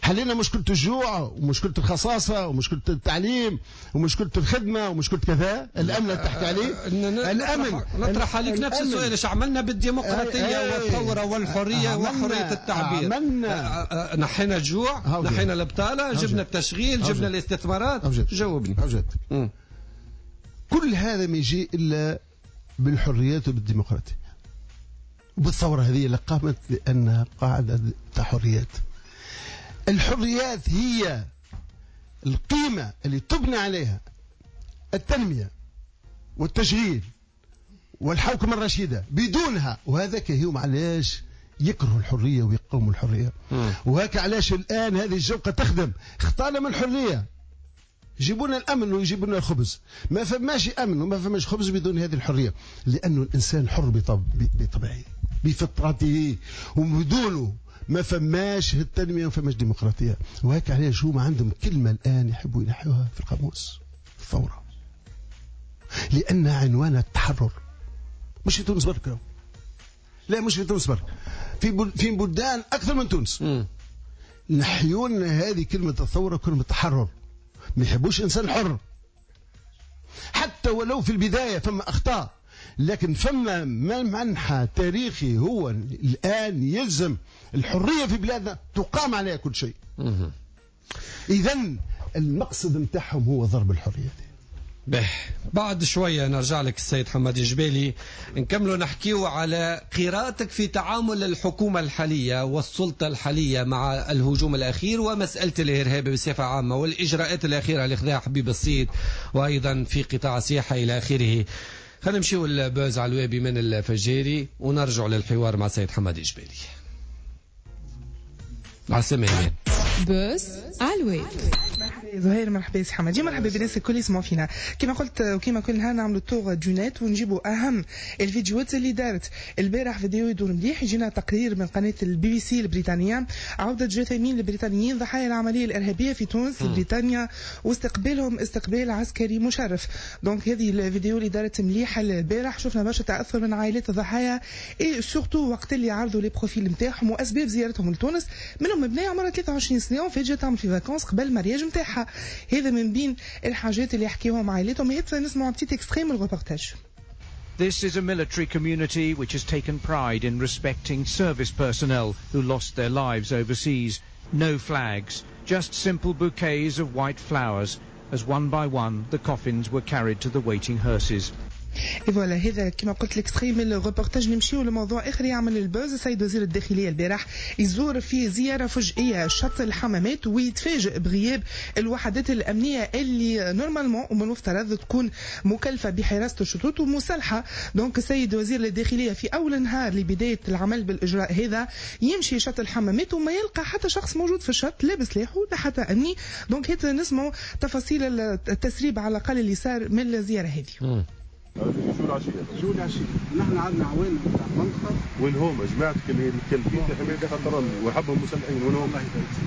حلينا مشكلة الجوع ومشكلة الخصاصة ومشكلة التعليم ومشكلة الخدمة ومشكلة كذا. الأمن اللي تحكي عليه الأمن نطرح عليك نفس السؤال، ايش عملنا بالديمقراطية والثورة والحرية وحرية التعبير؟ عملنا نحينا الجوع، نحينا البطالة، جبنا التشغيل، جبنا الاستثمارات. جاوبني. كل هذا ما يجي إلا بالحريات وبالديمقراطية وبالثورة هذه اللي قامت لأنها قاعدة حريات. الحريات هي القيمة اللي تبنى عليها التنمية والتشغيل والحوكمة الرشيدة. بدونها وهذاك هم علاش يكرهوا الحرية ويقوموا الحرية. وهكا علاش الآن هذه الجوقة تخدم. اختارنا من الحرية، يجيبونا الأمن ويجيبونا الخبز. ما فماش أمن وما فماش خبز بدون هذه الحرية، لأنه الإنسان حر بطبعه بفطرته، وبدونه ما فماش التنمية وما فماش ديمقراطية. وهكا علاش هما عندهم كلمة الآن يحبوا ينحوها في القاموس، الثورة، لأنها عنوان التحرر. مش في تونس برك، لا مش في تونس برك، في في بلدان أكثر من تونس نحيون هذه كلمة الثورة كلمة التحرر. ما يحبوش إنسان حر، حتى ولو في البداية فما أخطاء، لكن فما منحى تاريخي هو الآن يلزم الحرية في بلادنا تقام عليها كل شيء. إذن المقصد متاعهم هو ضرب الحرية. به بعد شوية نرجع لك السيد حمادي جبالي، نكملوا نحكيو على قراءتك في تعامل الحكومة الحالية والسلطة الحالية مع الهجوم الأخير ومسألة الإرهاب بصفة عامة والإجراءات الأخيرة اللي خذاها حبيب الصيد وأيضا في قطاع السياحة إلى آخره. خلينا نمشيو البوز علوابي من الفجيري ونرجع للحوار مع سيد حمادي جبالي. عسلامة. بوز علوابي. زهير مرحبا سي حمادي، مرحبا بالناس الكل يسمعوا فينا. كما قلت وكما كل نهار نعملوا طوغ دونات ونجيبوا اهم الفيديوهات اللي دارت البارح. فيديو يدور مليح، يجينا تقرير من قناه البي بي سي البريطانيه، عوده جثامين البريطانيين ضحايا العمليه الارهابيه في تونس في بريطانيا واستقبالهم استقبال عسكري مشرف. دونك هذه الفيديو اللي دارت مليحه البارح، شفنا برشا تاثر من عائلات الضحايا اي سورتو وقت اللي عرضوا لي بروفيل نتاعهم واسباب زيارتهم لتونس. منهم بنيه عمرها ثلاثة وعشرين سنه وفجاه تعمل في فاكونس قبل المارياج نتاعها. هذا من بين الحاجات اللي يحكيوهم عائلتهم. هات نسمعوا بتيت اكستريم من الريبورتاج. This is a military community which has taken pride in respecting service personnel who lost their lives overseas. No flags, just simple bouquets of white flowers as one by one the coffins were carried to the waiting hearses. فوالا هذا كما قلت لك تخيل من الريبورتاج. نمشيو لموضوع اخر يعمل البوز. السيد وزير الداخليه البارح يزور في زياره فجئيه شط الحمامات ويتفاجئ بغياب الوحدات الامنيه اللي نورمالمون ومن المفترض تكون مكلفه بحراسه الشطوط ومسلحه. دونك السيد وزير الداخليه في اول نهار لبدايه العمل بالاجراء هذا يمشي شط الحمامات وما يلقى حتى شخص موجود في الشط لابس سلاحه لا حتى امني. دونك هات نسمعوا تفاصيل التسريب على الاقل اللي صار من الزياره هذه. شو العشية؟ شو العشية؟ نحن عندنا عوين بتاع منطقة. وين هم جماعتك اللي متكلفين في حماية خطران وحبهم مسلحين وين هم؟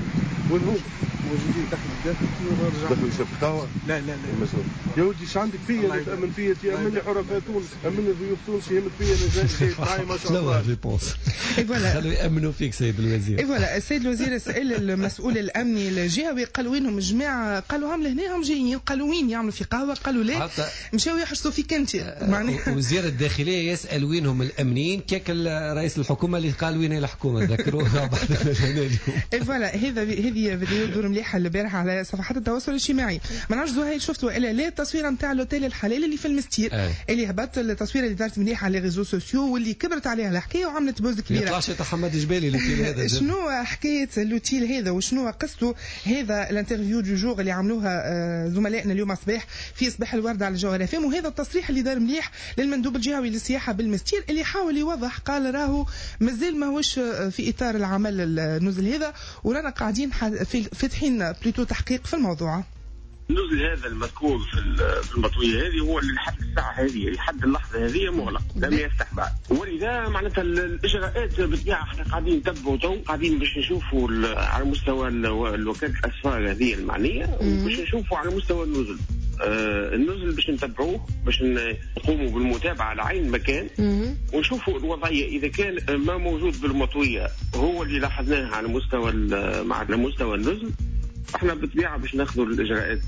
وين هم؟ موجودين تحت الداخل داخل شركة قهوة؟ لا لا لا مسؤول. يا ودي ايش عندك فيا اللي تأمن فيا؟ تأمن لي حرفاء تونس، أمن الضيوف تونس يهمت فيا أنا جاي معي ما شاء الله. ريبونس. خلوا يأمنوا فيك سيد الوزير. فوالا السيد الوزير سأل المسؤول الأمني الجهوي قال وينهم الجماعة؟ قالوا هم لهنا هم جايين. قالوا وين يعملوا في قهوة؟ قالوا لا مشاو يحرسوا فيك أنت. وزير الداخلية يسأل وينهم الأمنيين كيك رئيس الحكومة اللي قال وين الحكومة ذكروها بعد اليوم. فوالا هذا هذه فيديو دور مليحة البارح على صفحات التواصل الاجتماعي. ما نعرفش زهير شفتوا الا لا التصويره نتاع الاوتيل الحلال اللي في المستير أي. اللي هبط التصويره اللي دارت مليحه على ريزو سوسيو واللي كبرت عليها الحكايه وعملت بوز كبيره. يطلعش تاع حمادي جبالي الاوتيل هذا. شنو حكايه الاوتيل هذا وشنو قصته؟ هذا الانترفيو دو جور اللي عملوها زملائنا اليوم صباح في صباح الورد على جوهر فيم، وهذا التصريح اللي دار مليح للمندوب الجهوي للسياحه بالمستير اللي حاول يوضح. قال راهو مازال ماهوش في اطار العمل النزل هذا ورانا قاعدين فاتحين بلوتو تحقيق في الموضوع. النزل هذا المذكور في المطويه هذه هو لحد الساعه هذه لحد اللحظه هذه مغلق لم يفتح بعد، ولذا معناتها الاجراءات بالطبيعه احنا قاعدين نتبعوا تو قاعدين باش نشوفوا على مستوى الوكاله الاسفار هذه المعنيه وباش نشوفوا على مستوى النزل آه النزل باش نتبعوه، باش نقوموا بالمتابعه على عين مكان ونشوفوا الوضعيه. اذا كان ما موجود بالمطويه هو اللي لاحظناه على مستوى مع على مستوى النزل، احنا بالطبيعه باش ناخذوا الاجراءات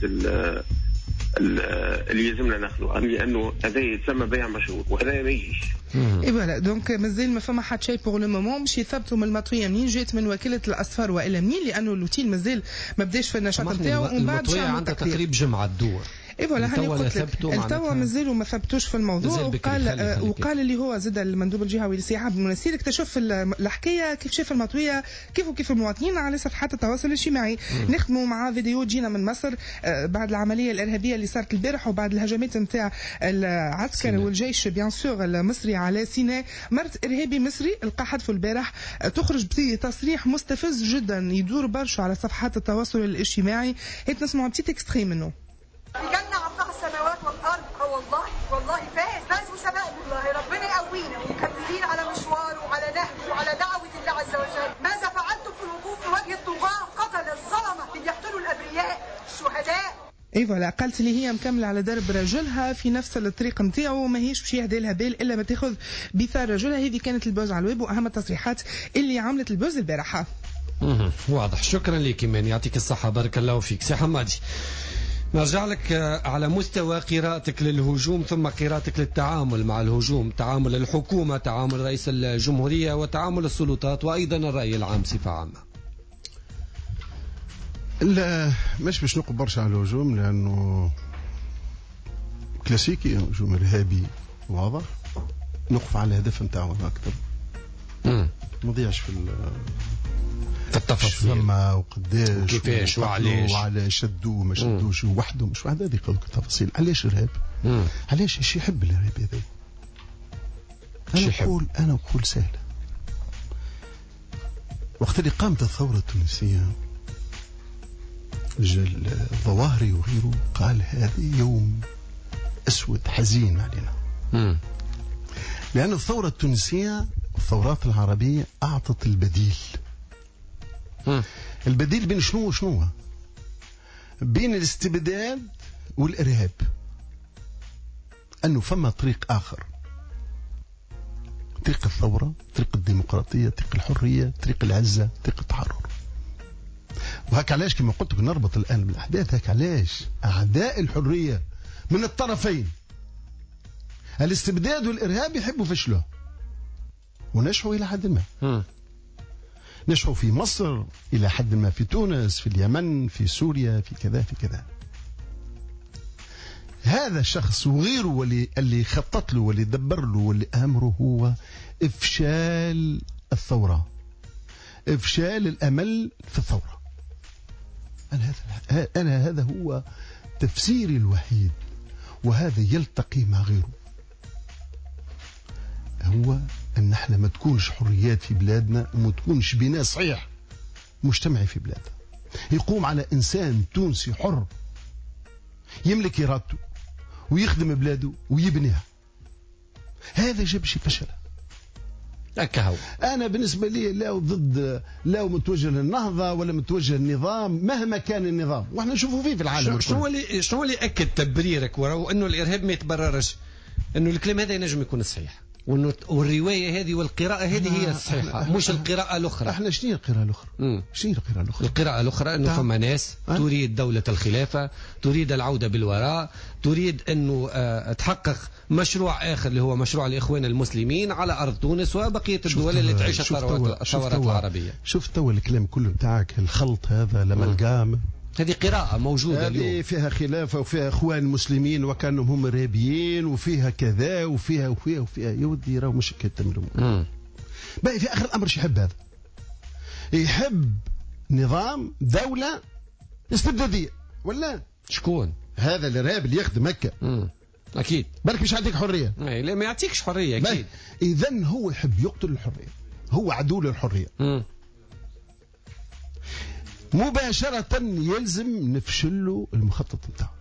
اللي يلزمنا ناخذوها، لانه هذا يتسمى بيع مشهور وهذا ما يجيش. اي فوالا دونك مازال ما فما حتى شيء بوغ لو مومون باش يثبتوا من المطويه منين جات من وكاله الاصفار والا منين، لانه اللوتيل مازال ما بداش في النشاط نتاعو ومن بعد المطويه عندها تقريب جمعه الدور. اي فوالا هاني قلت لك التوا مازالوا ما ثبتوش في الموضوع. وقال وقال اللي هو زاد المندوب الجهوي للسياحه بالمناسير اكتشف الحكايه كيف شاف المطويه كيف وكيف المواطنين على صفحات التواصل الاجتماعي. نخدموا مع فيديو جينا من مصر بعد العمليه الارهابيه اللي صارت البارح وبعد الهجمات نتاع العسكر والجيش بيان سور المصري على سيناء. مرت ارهابي مصري لقى حذفه البارح تخرج بتصريح مستفز جدا يدور برشا على صفحات التواصل الاجتماعي. هيك نسمعوا بتيت اكستريم منه. يجنع عطاء السماوات والارض، هو والله والله فاز فاز وسبقنا، والله ربنا يقوينا ومكملين على مشوار وعلى نهج وعلى دعوه الله عز وجل. ماذا فعلتم في الوقوف في وجه الطغاة قتل الظلمه اللي يقتلوا الابرياء الشهداء؟ اي فوالا قالت لي هي مكمله على درب رجلها في نفس الطريق نتاعو وماهيش باش يهدي لها بال الا ما تاخذ بثار رجلها. هذه كانت البوز على الويب واهم التصريحات اللي عملت البوز البارحه. واضح. شكرا لك ايمان، يعطيك الصحه، بارك الله فيك. سي حمادي، نرجع لك على مستوى قراءتك للهجوم ثم قراءتك للتعامل مع الهجوم، تعامل الحكومة، تعامل رئيس الجمهورية، وتعامل السلطات، وأيضا الرأي العام صفة عامة. لا مش باش نقب برشا على الهجوم لأنه كلاسيكي، هجوم إرهابي واضح، نقف على الهدف نتاعو أكثر، ما نضيعش في التفاصيل فما وقداش وكيفاش وعلاش وعلى شدوا وما شدوش وحده مش واحد، هذه قضية التفاصيل. علاش إرهاب؟ علاش ايش يحب الإرهاب هذا؟ أنا نقول أنا نقول سهلة. وقت اللي قامت الثورة التونسية جل الظواهري وغيره قال هذا يوم أسود حزين علينا. مم. لأن الثورة التونسية والثورات العربية أعطت البديل. مم. البديل بين شنو وشنو؟ بين الاستبداد والإرهاب، أنه فما طريق آخر، طريق الثورة، طريق الديمقراطية، طريق الحرية، طريق العزة، طريق التحرر. وهك علاش كما قلت نربط الآن بالأحداث، هك علاش أعداء الحرية من الطرفين الاستبداد والإرهاب يحبوا فشله ونشعوا إلى حد ما. م. نشعوا في مصر إلى حد ما، في تونس، في اليمن، في سوريا، في كذا في كذا. هذا الشخص وغيره واللي اللي خطط له واللي دبر له واللي أمره هو إفشال الثورة، إفشال الأمل في الثورة. أنا هذا أنا هذا هو تفسيري الوحيد، وهذا يلتقي مع غيره، هو أن احنا ما تكونش حريات في بلادنا وما تكونش بناء صحيح مجتمعي في بلادنا يقوم على إنسان تونسي حر يملك إرادته ويخدم بلاده ويبنيها. هذا جاب شي فشل. هو. أنا بالنسبة لي لا ضد، لا متوجه للنهضة ولا متوجه للنظام مهما كان النظام، واحنا نشوفوا فيه في العالم. شنو اللي شنو اللي أكد تبريرك وراء أنه الإرهاب ما يتبررش، أنه الكلام هذا ينجم يكون صحيح، وانه والروايه هذه والقراءه هذه هي الصحيحه مش القراءه الاخرى. احنا شنو القراءه الاخرى؟ شنو القراءه الاخرى؟ القراءه الاخرى انه فما ناس تريد دوله الخلافه، تريد العوده بالوراء، تريد انه اه تحقق مشروع اخر اللي هو مشروع الاخوان المسلمين على ارض تونس وبقيه الدول اللي تعيش الثورات العربيه. شفت تو الكلام كله بتاعك الخلط هذا لملقام، هذه قراءة موجودة اليوم، هذه فيها خلافة وفيها إخوان مسلمين وكانهم هم إرهابيين وفيها كذا وفيها وفيها وفيها يودي راهو مش كتمرهم. باقي في آخر الأمر شو يحب هذا؟ يحب نظام دولة استبدادية ولا شكون؟ هذا الإرهاب اللي يخدم هكا. أكيد بالك مش يعطيك حرية. أي لا ما يعطيكش حرية أكيد. إذن هو يحب يقتل الحرية، هو عدو للحرية. م. مباشرة يلزم نفشل له المخطط متاعه.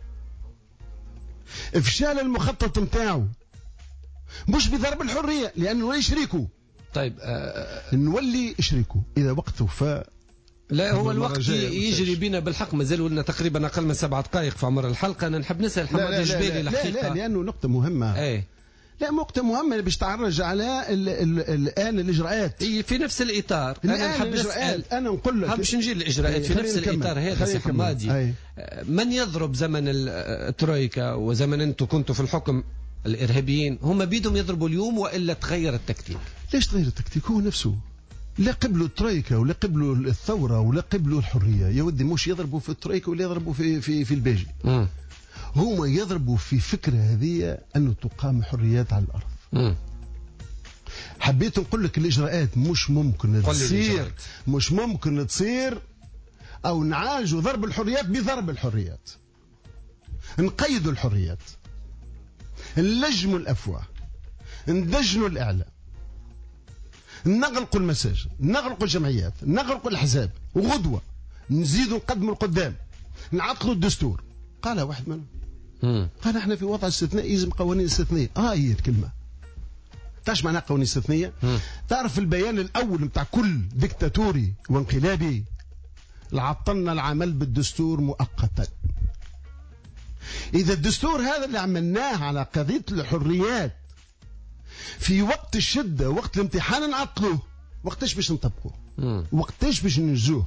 افشال المخطط متاعه مش بضرب الحرية لأنه نولي شريكه. طيب آه نولي شريكه إذا وقت وفاء لا هو الوقت يجري بينا بالحق، مازال لنا تقريبا اقل من سبعة دقائق في عمر الحلقه. انا نحب نسال حمادي الجبالي الحقيقه. لا, لا لانه نقطه مهمه. اي لا نقطة مهمة باش تعرج على ال ال الآن الإجراءات. في نفس الإطار أنا نحب نسأل، أنا نقول لك باش نجي للإجراءات في نفس الإطار هذا سي حمادي. من يضرب زمن الترويكا وزمن أنتم كنتوا في الحكم الإرهابيين هم بيدهم يضربوا اليوم وإلا تغير التكتيك؟ ليش تغير التكتيك؟ هو نفسه لا قبلوا الترويكا ولا قبلوا الثورة ولا قبلوا الحرية يا ودي، مش يضربوا في الترويكا ولا يضربوا في في في الباجي. م. هما يضربوا في فكرة هذه أنه تقام حريات على الأرض. م. حبيت نقول لك الإجراءات مش ممكن تصير، مش ممكن تصير أو نعالجوا ضرب الحريات بضرب الحريات، نقيدوا الحريات، نلجموا الأفواه، ندجنوا الإعلام، نغلقوا المساجد، نغلقوا الجمعيات، نغلقوا الأحزاب، وغدوة نزيدوا نقدموا القدام، نعطلوا الدستور. قال واحد منهم قال احنا في وضع استثنائي يلزم قوانين استثنائية. اه هي الكلمة. تعرف معناها قوانين استثنائية؟ تعرف البيان الأول متاع كل ديكتاتوري وانقلابي عطلنا العمل بالدستور مؤقتا. إذا الدستور هذا اللي عملناه على قضية الحريات في وقت الشدة وقت الامتحان نعطلوه، وقتاش باش نطبقوه؟ وقتاش باش ننجزوه؟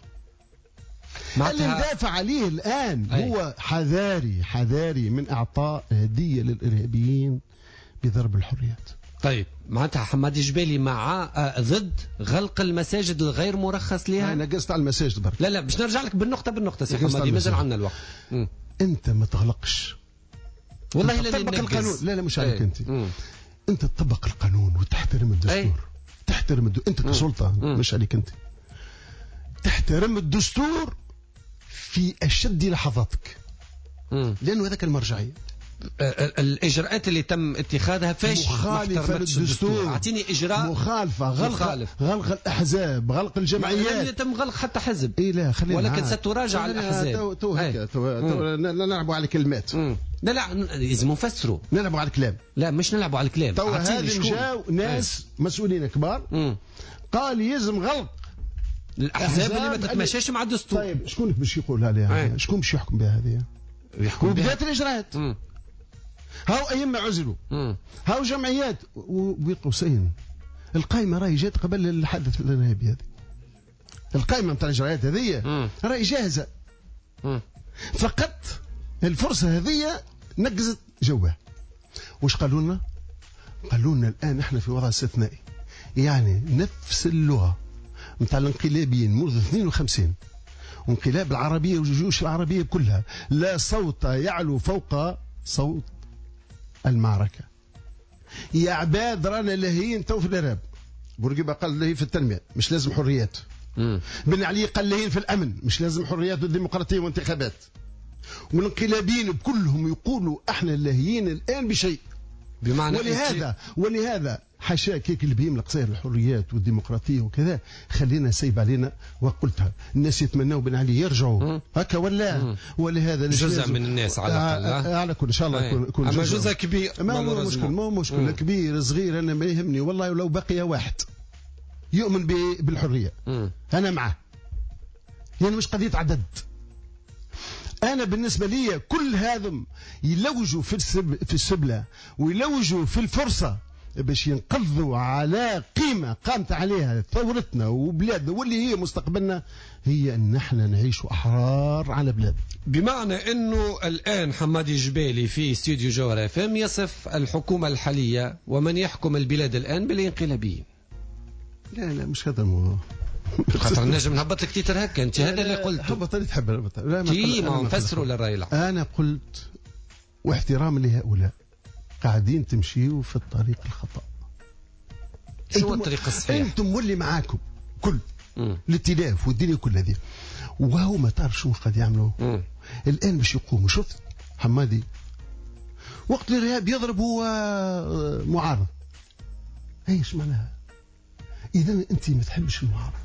اللي ندافع عليه الآن أي. هو حذاري حذاري من إعطاء هدية للإرهابيين بضرب الحريات. طيب معناتها حمادي جبالي مع ضد غلق المساجد الغير مرخص لها؟ أنا قصت على المساجد برك. لا لا باش نرجع لك بالنقطة بالنقطة سي حمادي، مازال عندنا الوقت. م. أنت ما تغلقش والله لا تطبق القانون. لا لا مش عليك أنت. م. أنت تطبق القانون وتحترم الدستور. أي. تحترم الدستور. أنت كسلطة مش عليك أنت. تحترم الدستور في أشد لحظاتك. م. لأنه هذاك المرجعية. الإجراءات اللي تم اتخاذها فاش مخالفة للدستور. أعطيني إجراء مخالفة. غلق مخالف. غلق الأحزاب، غلق الجمعيات. لم يتم غلق حتى حزب. إيه لا خلينا ولكن ستراجع الأحزاب. تو تو هكا تو نلعبوا على كلمات. لا لا لازم نفسروا. نلعبوا على الكلام. لا مش نلعبوا على الكلام. تو هذه جاو ناس هاي. مسؤولين كبار م. قال يلزم غلق الأحزاب اللي ما تتماشاش مع الدستور. طيب شكون باش يقول عليها؟ شكون باش يحكم بها هذه؟ وبدات الإجراءات. م. هاو أيما عزلوا. م. هاو جمعيات وبين قوسين القائمة راهي جات قبل الحادث الإرهابي هذه. القائمة نتاع الإجراءات هذه راهي جاهزة. م. فقط الفرصة هذه نقزت جوه. وش قالوا لنا؟ قالوا لنا الآن احنا في وضع استثنائي، يعني نفس اللغة نتاع الانقلابيين منذ اثنين وخمسين وانقلاب العربية والجيوش العربية كلها، لا صوت يعلو فوق صوت المعركة. يا عباد رانا لاهيين تو في الإرهاب. بورقيبة قال لاهي في التنمية مش لازم حريات. م. بن علي قال لاهيين في الأمن مش لازم حريات وديمقراطية وانتخابات. والانقلابيين بكلهم يقولوا احنا لاهيين الآن بشيء. بمعنى ولهذا ولهذا حاشا كيك اللي بيملق صاير الحريات والديمقراطيه وكذا خلينا سيب علينا. وقلتها الناس يتمنوا بن علي يرجعوا هكا ولا. ولهذا جزء من الناس على الاقل على كل ان شاء الله يكون يكون اما جزء كبير ما هو مشكل ما هو مشكل مم. كبير صغير انا ما يهمني والله. ولو بقي واحد يؤمن بالحريه مم. انا معه. يعني مش قضيه عدد. أنا بالنسبة لي كل هذم يلوجوا في السب في السبلة ويلوجوا في الفرصة باش ينقضوا على قيمة قامت عليها ثورتنا وبلادنا واللي هي مستقبلنا، هي أن نحن نعيش أحرار على بلاد. بمعنى أنه الآن حمادي جبالي في استوديو جوهر اف ام يصف الحكومة الحالية ومن يحكم البلاد الآن بالانقلابيين. لا لا مش هذا الموضوع. خاطر نجم نهبط لك تيتر هكا انت هذا اللي قلته. هبط اللي تحب هبط. لا ما نفسروا للراي العام. انا قلت واحترام لهؤلاء قاعدين تمشيوا في الطريق الخطا. شو الطريق الصحيح؟ انتم واللي معاكم كل الائتلاف والدنيا كل هذه وهو ما تعرف شو قاعد يعملوا الان باش يقوموا. شفت حمادي وقت الارهاب يضربوا معارض. ايش معناها؟ إذا أنت ما تحبش المعارضة.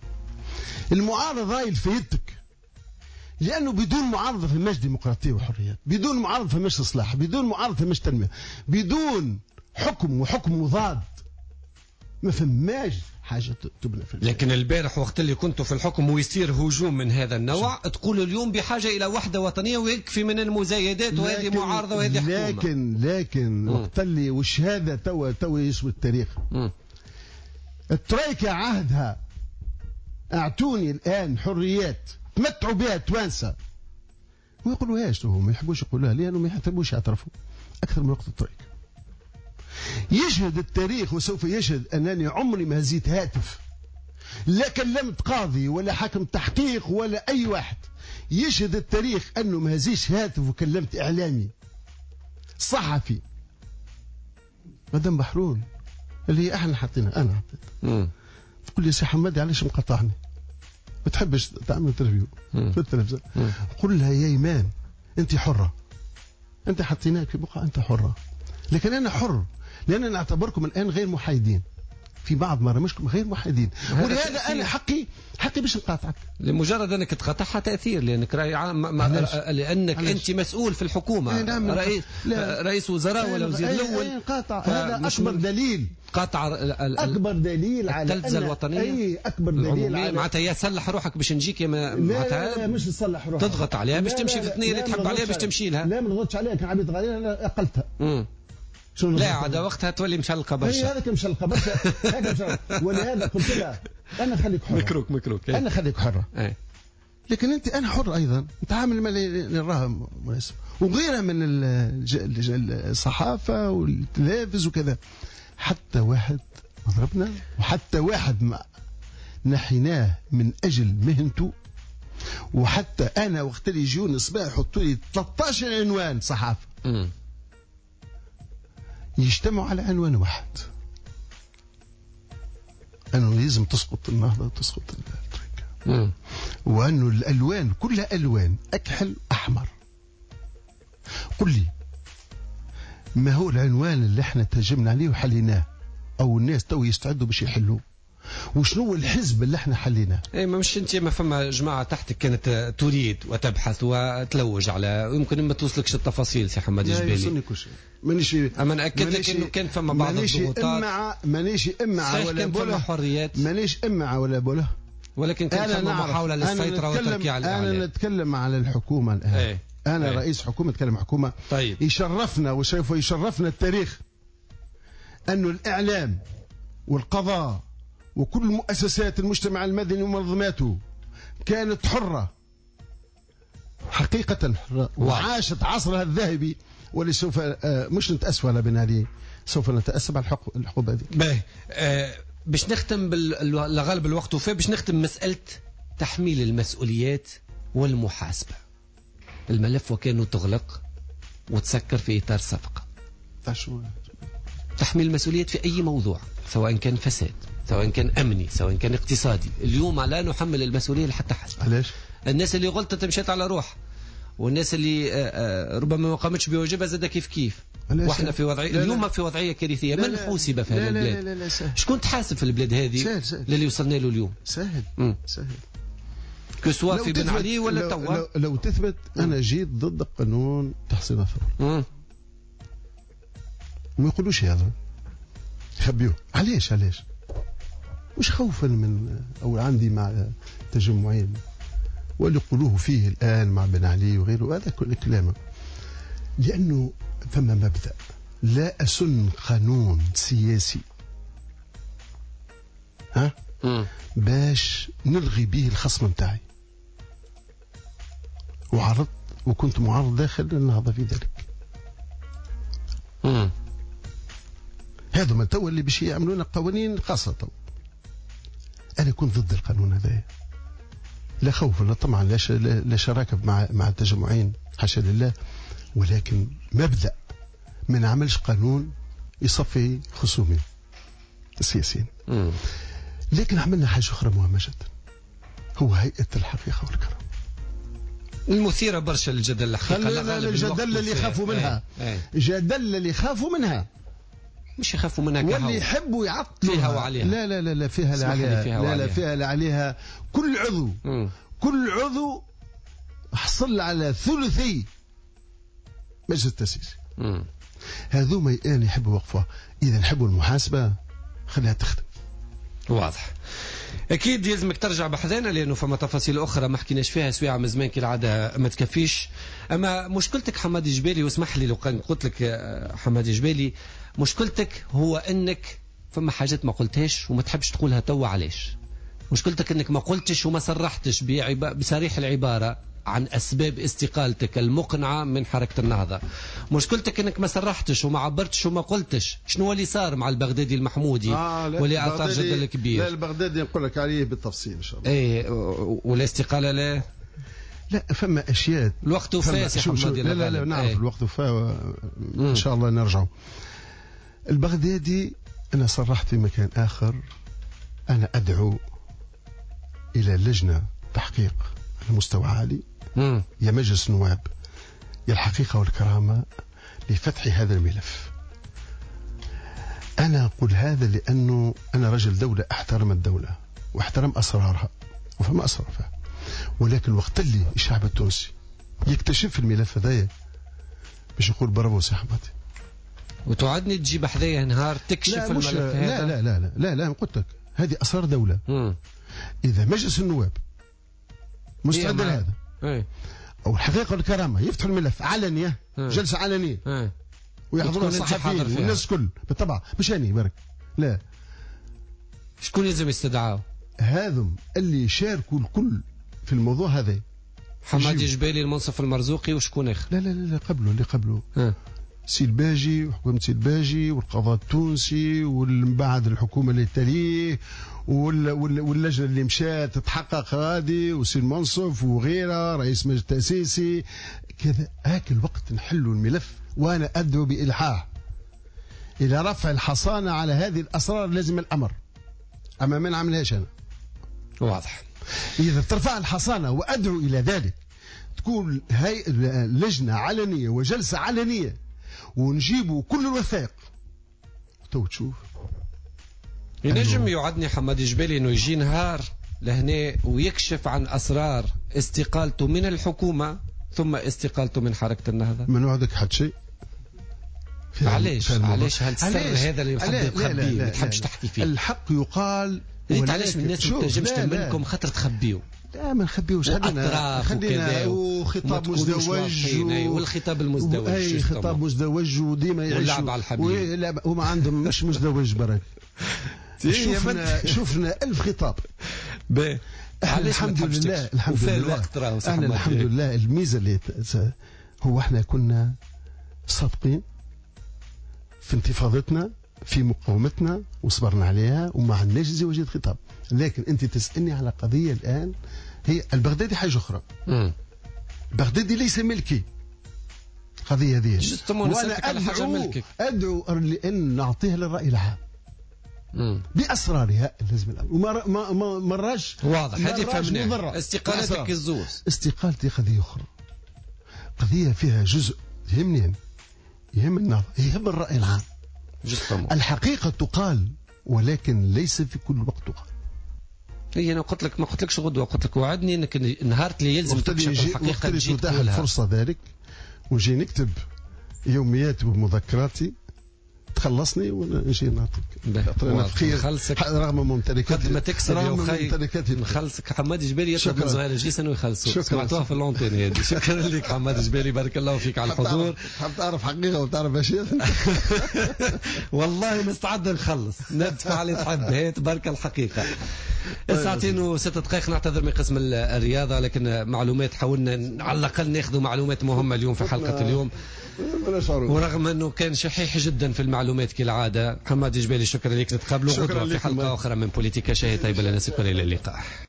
المعارضة راي في يدك، لأنه بدون معارضة فماش ديمقراطية وحريات، بدون معارضة فماش إصلاح، بدون معارضة فماش تنمية، بدون حكم وحكم مضاد ما فماش حاجه تبنى في الجزائر. لكن البارح وقت اللي كنتوا في الحكم ويصير هجوم من هذا النوع تقولوا اليوم بحاجه الى وحده وطنيه ويكفي من المزايدات وهذه معارضه وهذه حكومه. لكن لكن م. وقت اللي وش هذا توا توا يسوي التاريخ. م. الترويكا عهدها اعطوني الان حريات تمتعوا بها التوانسه ما يقولوهاش هم ما يحبوش يقولوها لانهم ما يحبوش يعترفوا اكثر من وقت الترويكا. يشهد التاريخ وسوف يشهد انني عمري ما هزيت هاتف لا كلمت قاضي ولا حكم تحقيق ولا اي واحد. يشهد التاريخ انه ما هزيش هاتف وكلمت اعلامي صحفي مدام بحرون اللي احنا حطينا انا حطيت تقول لي سي حمادي علاش مقاطعني ما تحبش تعمل انترفيو في التلفزيون. قل لها يا ايمان انت حره انت حطيناك في بقعه انت حره لكن انا حر لان نعتبركم الان غير محايدين في بعض مرة مش غير محايدين ولهذا انا حقي حقي باش نقاطعك لمجرد انك تقاطعها تاثير لانك راي عام لانك انت مسؤول في الحكومه نعم رئيس رئيس وزراء ولا وزير الاول قاطع هذا اكبر دليل قاطع اكبر دليل على التلفزه الوطنيه اي اكبر دليل على معناتها يا سلح روحك باش نجيك يا معناتها لا مش تصلح روحك تضغط عليها باش تمشي في الاثنين اللي تحب عليها باش تمشي لها. لا ما نضغطش عليها كان عبيد غير اقلتها لا عاد وقتها تولي مشلقه برشا. هذاك مشلقه برشا هذا مشلقه ولهذا قلت لها انا خليك حره مكروك مكروك انا خليك حره ايه. لكن انت انا حر ايضا نتعامل مع اللي راه مناسب وغيرها من الصحافه والتلفز وكذا. حتى واحد ضربنا وحتى واحد ما نحيناه من اجل مهنته وحتى انا وقت اللي يجوني الصباح يحطوا لي ثلاثة عشر عنوان صحافه م. يجتمعوا على عنوان واحد أنه لازم تسقط النهضة وتسقط الترويكا وأنه الألوان كلها ألوان أكحل أحمر. قل لي ما هو العنوان اللي احنا تهجمنا عليه وحليناه أو الناس تو يستعدوا باش يحلوه وشنو الحزب اللي احنا حليناه؟ اي مش انت ما فما جماعه تحتك كانت تريد وتبحث وتلوج على يمكن ما توصلكش التفاصيل سي حمادي جبالي. لا يوصلني كل شيء مانيش اما ناكد لك انه كان فما بعض الضغوطات إمع مانيش امعه ولا بوله حريات مانيش امعه ولا بوله ولكن كان فما محاوله للسيطره والتركيع على الاعلام. انا نتكلم على الحكومه الان ايه. انا ايه. رئيس حكومه اتكلم حكومه طيب. يشرفنا وسوف يشرفنا التاريخ انه الاعلام والقضاء وكل مؤسسات المجتمع المدني ومنظماته كانت حرة حقيقة حرة وعاشت عصرها الذهبي واللي سوف مش نتأسف على بن هذه سوف نتأسف على الحقوق هذه. باهي آه باش نختم بالغالب الوقت وفيه باش نختم مسألة تحميل المسؤوليات والمحاسبة. الملف وكانه تغلق وتسكر في إطار صفقة. تحميل المسؤوليات في أي موضوع سواء كان فساد سواء كان أمني سواء كان اقتصادي. اليوم لا نحمل المسؤولية لحتى حد. علاش؟ الناس اللي غلطت مشات على روح والناس اللي ربما ما قامتش بواجبها زاد كيف كيف. واحنا في وضعية اليوم في وضعية كارثية. من حوسب في هذا البلاد؟ لا لا لا سهل. شكون تحاسب في البلاد هذه؟ سهل سهل. للي وصلنا له اليوم سهل مم. سهل كسوا في بن علي ولا لو, توا لو, لو تثبت مم. أنا جيت ضد قانون تحصين الثورة وما يقولوش هذا يخبيوه. علاش علاش مش خوفا من أو عندي مع تجمعين واللي يقولوه فيه الآن مع بن علي وغيره هذا كل كلامه لأنه فما مبدأ لا أسن قانون سياسي ها م. باش نلغي به الخصم متاعي وعرضت وكنت معارض داخل النهضة في ذلك. م. هذا ما تو اللي باش يعملون قوانين خاصة. أنا كنت ضد القانون هذا لا خوف لا طمعا لا شراكة مع مع التجمعين حاشا لله ولكن مبدأ ما نعملش قانون يصفي خصومي السياسيين. لكن عملنا حاجة أخرى مهمة جدا هو هيئة الحقيقة والكرم المثيرة برشا للجدل الحقيقة. الجدل اللي يخافوا منها جدل اللي يخافوا منها مش يخافوا منها كهو واللي يحبوا يعطلوا فيها وعليها. لا لا لا لا فيها لا عليها فيها لا لا فيها لا عليها. كل عضو م. كل عضو حصل على ثلثي مجلس التأسيس. هذوما الآن يحبوا وقفها. إذا نحبوا المحاسبة خليها تخدم واضح. اكيد يلزمك ترجع بحذانا لانه فما تفاصيل اخرى ما حكيناش فيها سويعه من زمان كالعاده ما تكفيش. اما مشكلتك حمادي جبالي، واسمح لي لو قلت لك حمادي جبالي، مشكلتك هو انك فما حاجات ما قلتهاش وما تحبش تقولها توا. علاش؟ مشكلتك انك ما قلتش وما صرحتش بصريح العباره عن اسباب استقالتك المقنعه من حركه النهضه. مشكلتك انك ما صرحتش وما عبرتش وما قلتش شنو اللي صار مع البغدادي المحمودي آه واللي اثار جدل كبير. لا البغدادي نقول لك عليه بالتفصيل ان شاء الله. ايه والاستقاله لا لا فما اشياء الوقت وفاس يا حمادي. لا لا لا نعرف ايه. الوقت وفا ان شاء الله نرجعوا. البغدادي انا صرحت في مكان اخر، انا ادعو الى لجنه تحقيق على مستوى عالي مم. يا مجلس النواب يا الحقيقه والكرامه لفتح هذا الملف. انا اقول هذا لانه انا رجل دوله، احترم الدوله واحترم اسرارها وفما اسرار فيها، ولكن وقت اللي الشعب التونسي يكتشف الملف هذايا باش يقول برافو سي حمادي. وتوعدني تجيب حذايا نهار تكشف لا الملف هذا؟ لا لا لا لا لا, لا قلت لك هذه اسرار دوله. مم. اذا مجلس النواب مستعد لهذا ايه. او الحقيقه والكرامه يفتح الملف علنيه، جلسه علنيه ايه. ويحضرون الصحفيين والناس الكل بالطبع مش هاني برك لا. شكون لازم يستدعاو؟ هذم اللي يشاركوا الكل في الموضوع هذا. حمادي جبالي، المنصف المرزوقي، وشكون اخر؟ لا لا لا قبله اللي قبله اه. سي الباجي وحكومه سي الباجي والقضاء التونسي ومن بعد الحكومه اللي تليه واللجنه اللي مشات تتحقق هذه وسي المنصف وغيره رئيس مجلس تاسيسي كذا. هاك الوقت نحلوا الملف، وانا ادعو بالحاح الى رفع الحصانه على هذه الاسرار لازم الامر. اما ما نعملهاش انا. واضح. اذا ترفع الحصانه وادعو الى ذلك تكون هي لجنه علنيه وجلسه علنيه ونجيبوا كل الوثائق تو تشوف. ينجم يوعدني حمادي جبالي انه يجي نهار لهنا ويكشف عن اسرار استقالته من الحكومه ثم استقالته من حركه النهضه؟ ما نوعدك حد شيء. علاش علاش هالسر هذا اللي يحب تخبيه ما تحبش تحكي فيه؟ الحق يقال. انت علاش من الناس ما تنجمش منكم خاطر تخبيو؟ لا ما نخبيوش، خلينا خلينا وخطاب مزدوج والخطاب المزدوج اي خطاب مزدوج وديما يعيشوا على الحبيب. وما عندهم مش مزدوج برك. شفنا شفنا ألف خطاب. باهي الحمد لله الحمد لله احنا الحمد لله الميزه اللي هو احنا كنا صادقين في انتفاضتنا في مقاومتنا وصبرنا عليها وما عندناش زواجية خطاب. لكن انت تسالني على قضيه الان هي البغدادي حاجه اخرى. بغدادي ليس ملكي قضيه هذه، وانا ادعو ادعو لان نعطيها للراي العام باسرارها لازم الامر وما ما ما مراش واضح. هذه فهمناها. استقالتك الزوز استقالتي قضيه اخرى، قضيه فيها جزء يهمني يهم النهضه يهم الراي العام. الحقيقه تقال ولكن ليس في كل وقت تقال. هي انا قلت لك ما قلت لكش غدوه، قلت لك وعدني انك نهار اللي يلزم تكشف الحقيقه تجي تتاح الفرصه ذلك ونجي نكتب يومياتي ومذكراتي تخلصني ونجي نعطيك نخلصك رغم ممتلكاتي قد ما تكسب يا اخي نخلصك. حمادي جبالي يطلب من زهير الجيسن ويخلصوا. سمعتوها في اللونتين هذه. شكرا لك حمادي جبالي، بارك الله فيك على الحضور. حاب تعرف حقيقه وتعرف اشياء والله مستعد نخلص ندفع اللي تحب. هي تبارك الحقيقه. ساعتين وست دقائق. نعتذر من قسم الرياضه لكن معلومات حاولنا على الاقل ناخذ معلومات مهمه اليوم في حلقه اليوم، ورغم انه كان شحيح جدا في المعلومات كالعاده. حمادي جبالي شكرا لك. نتقابلوا غدوه في حلقه اخرى من بوليتيكا. شاهي طيب لنا، الى اللقاء.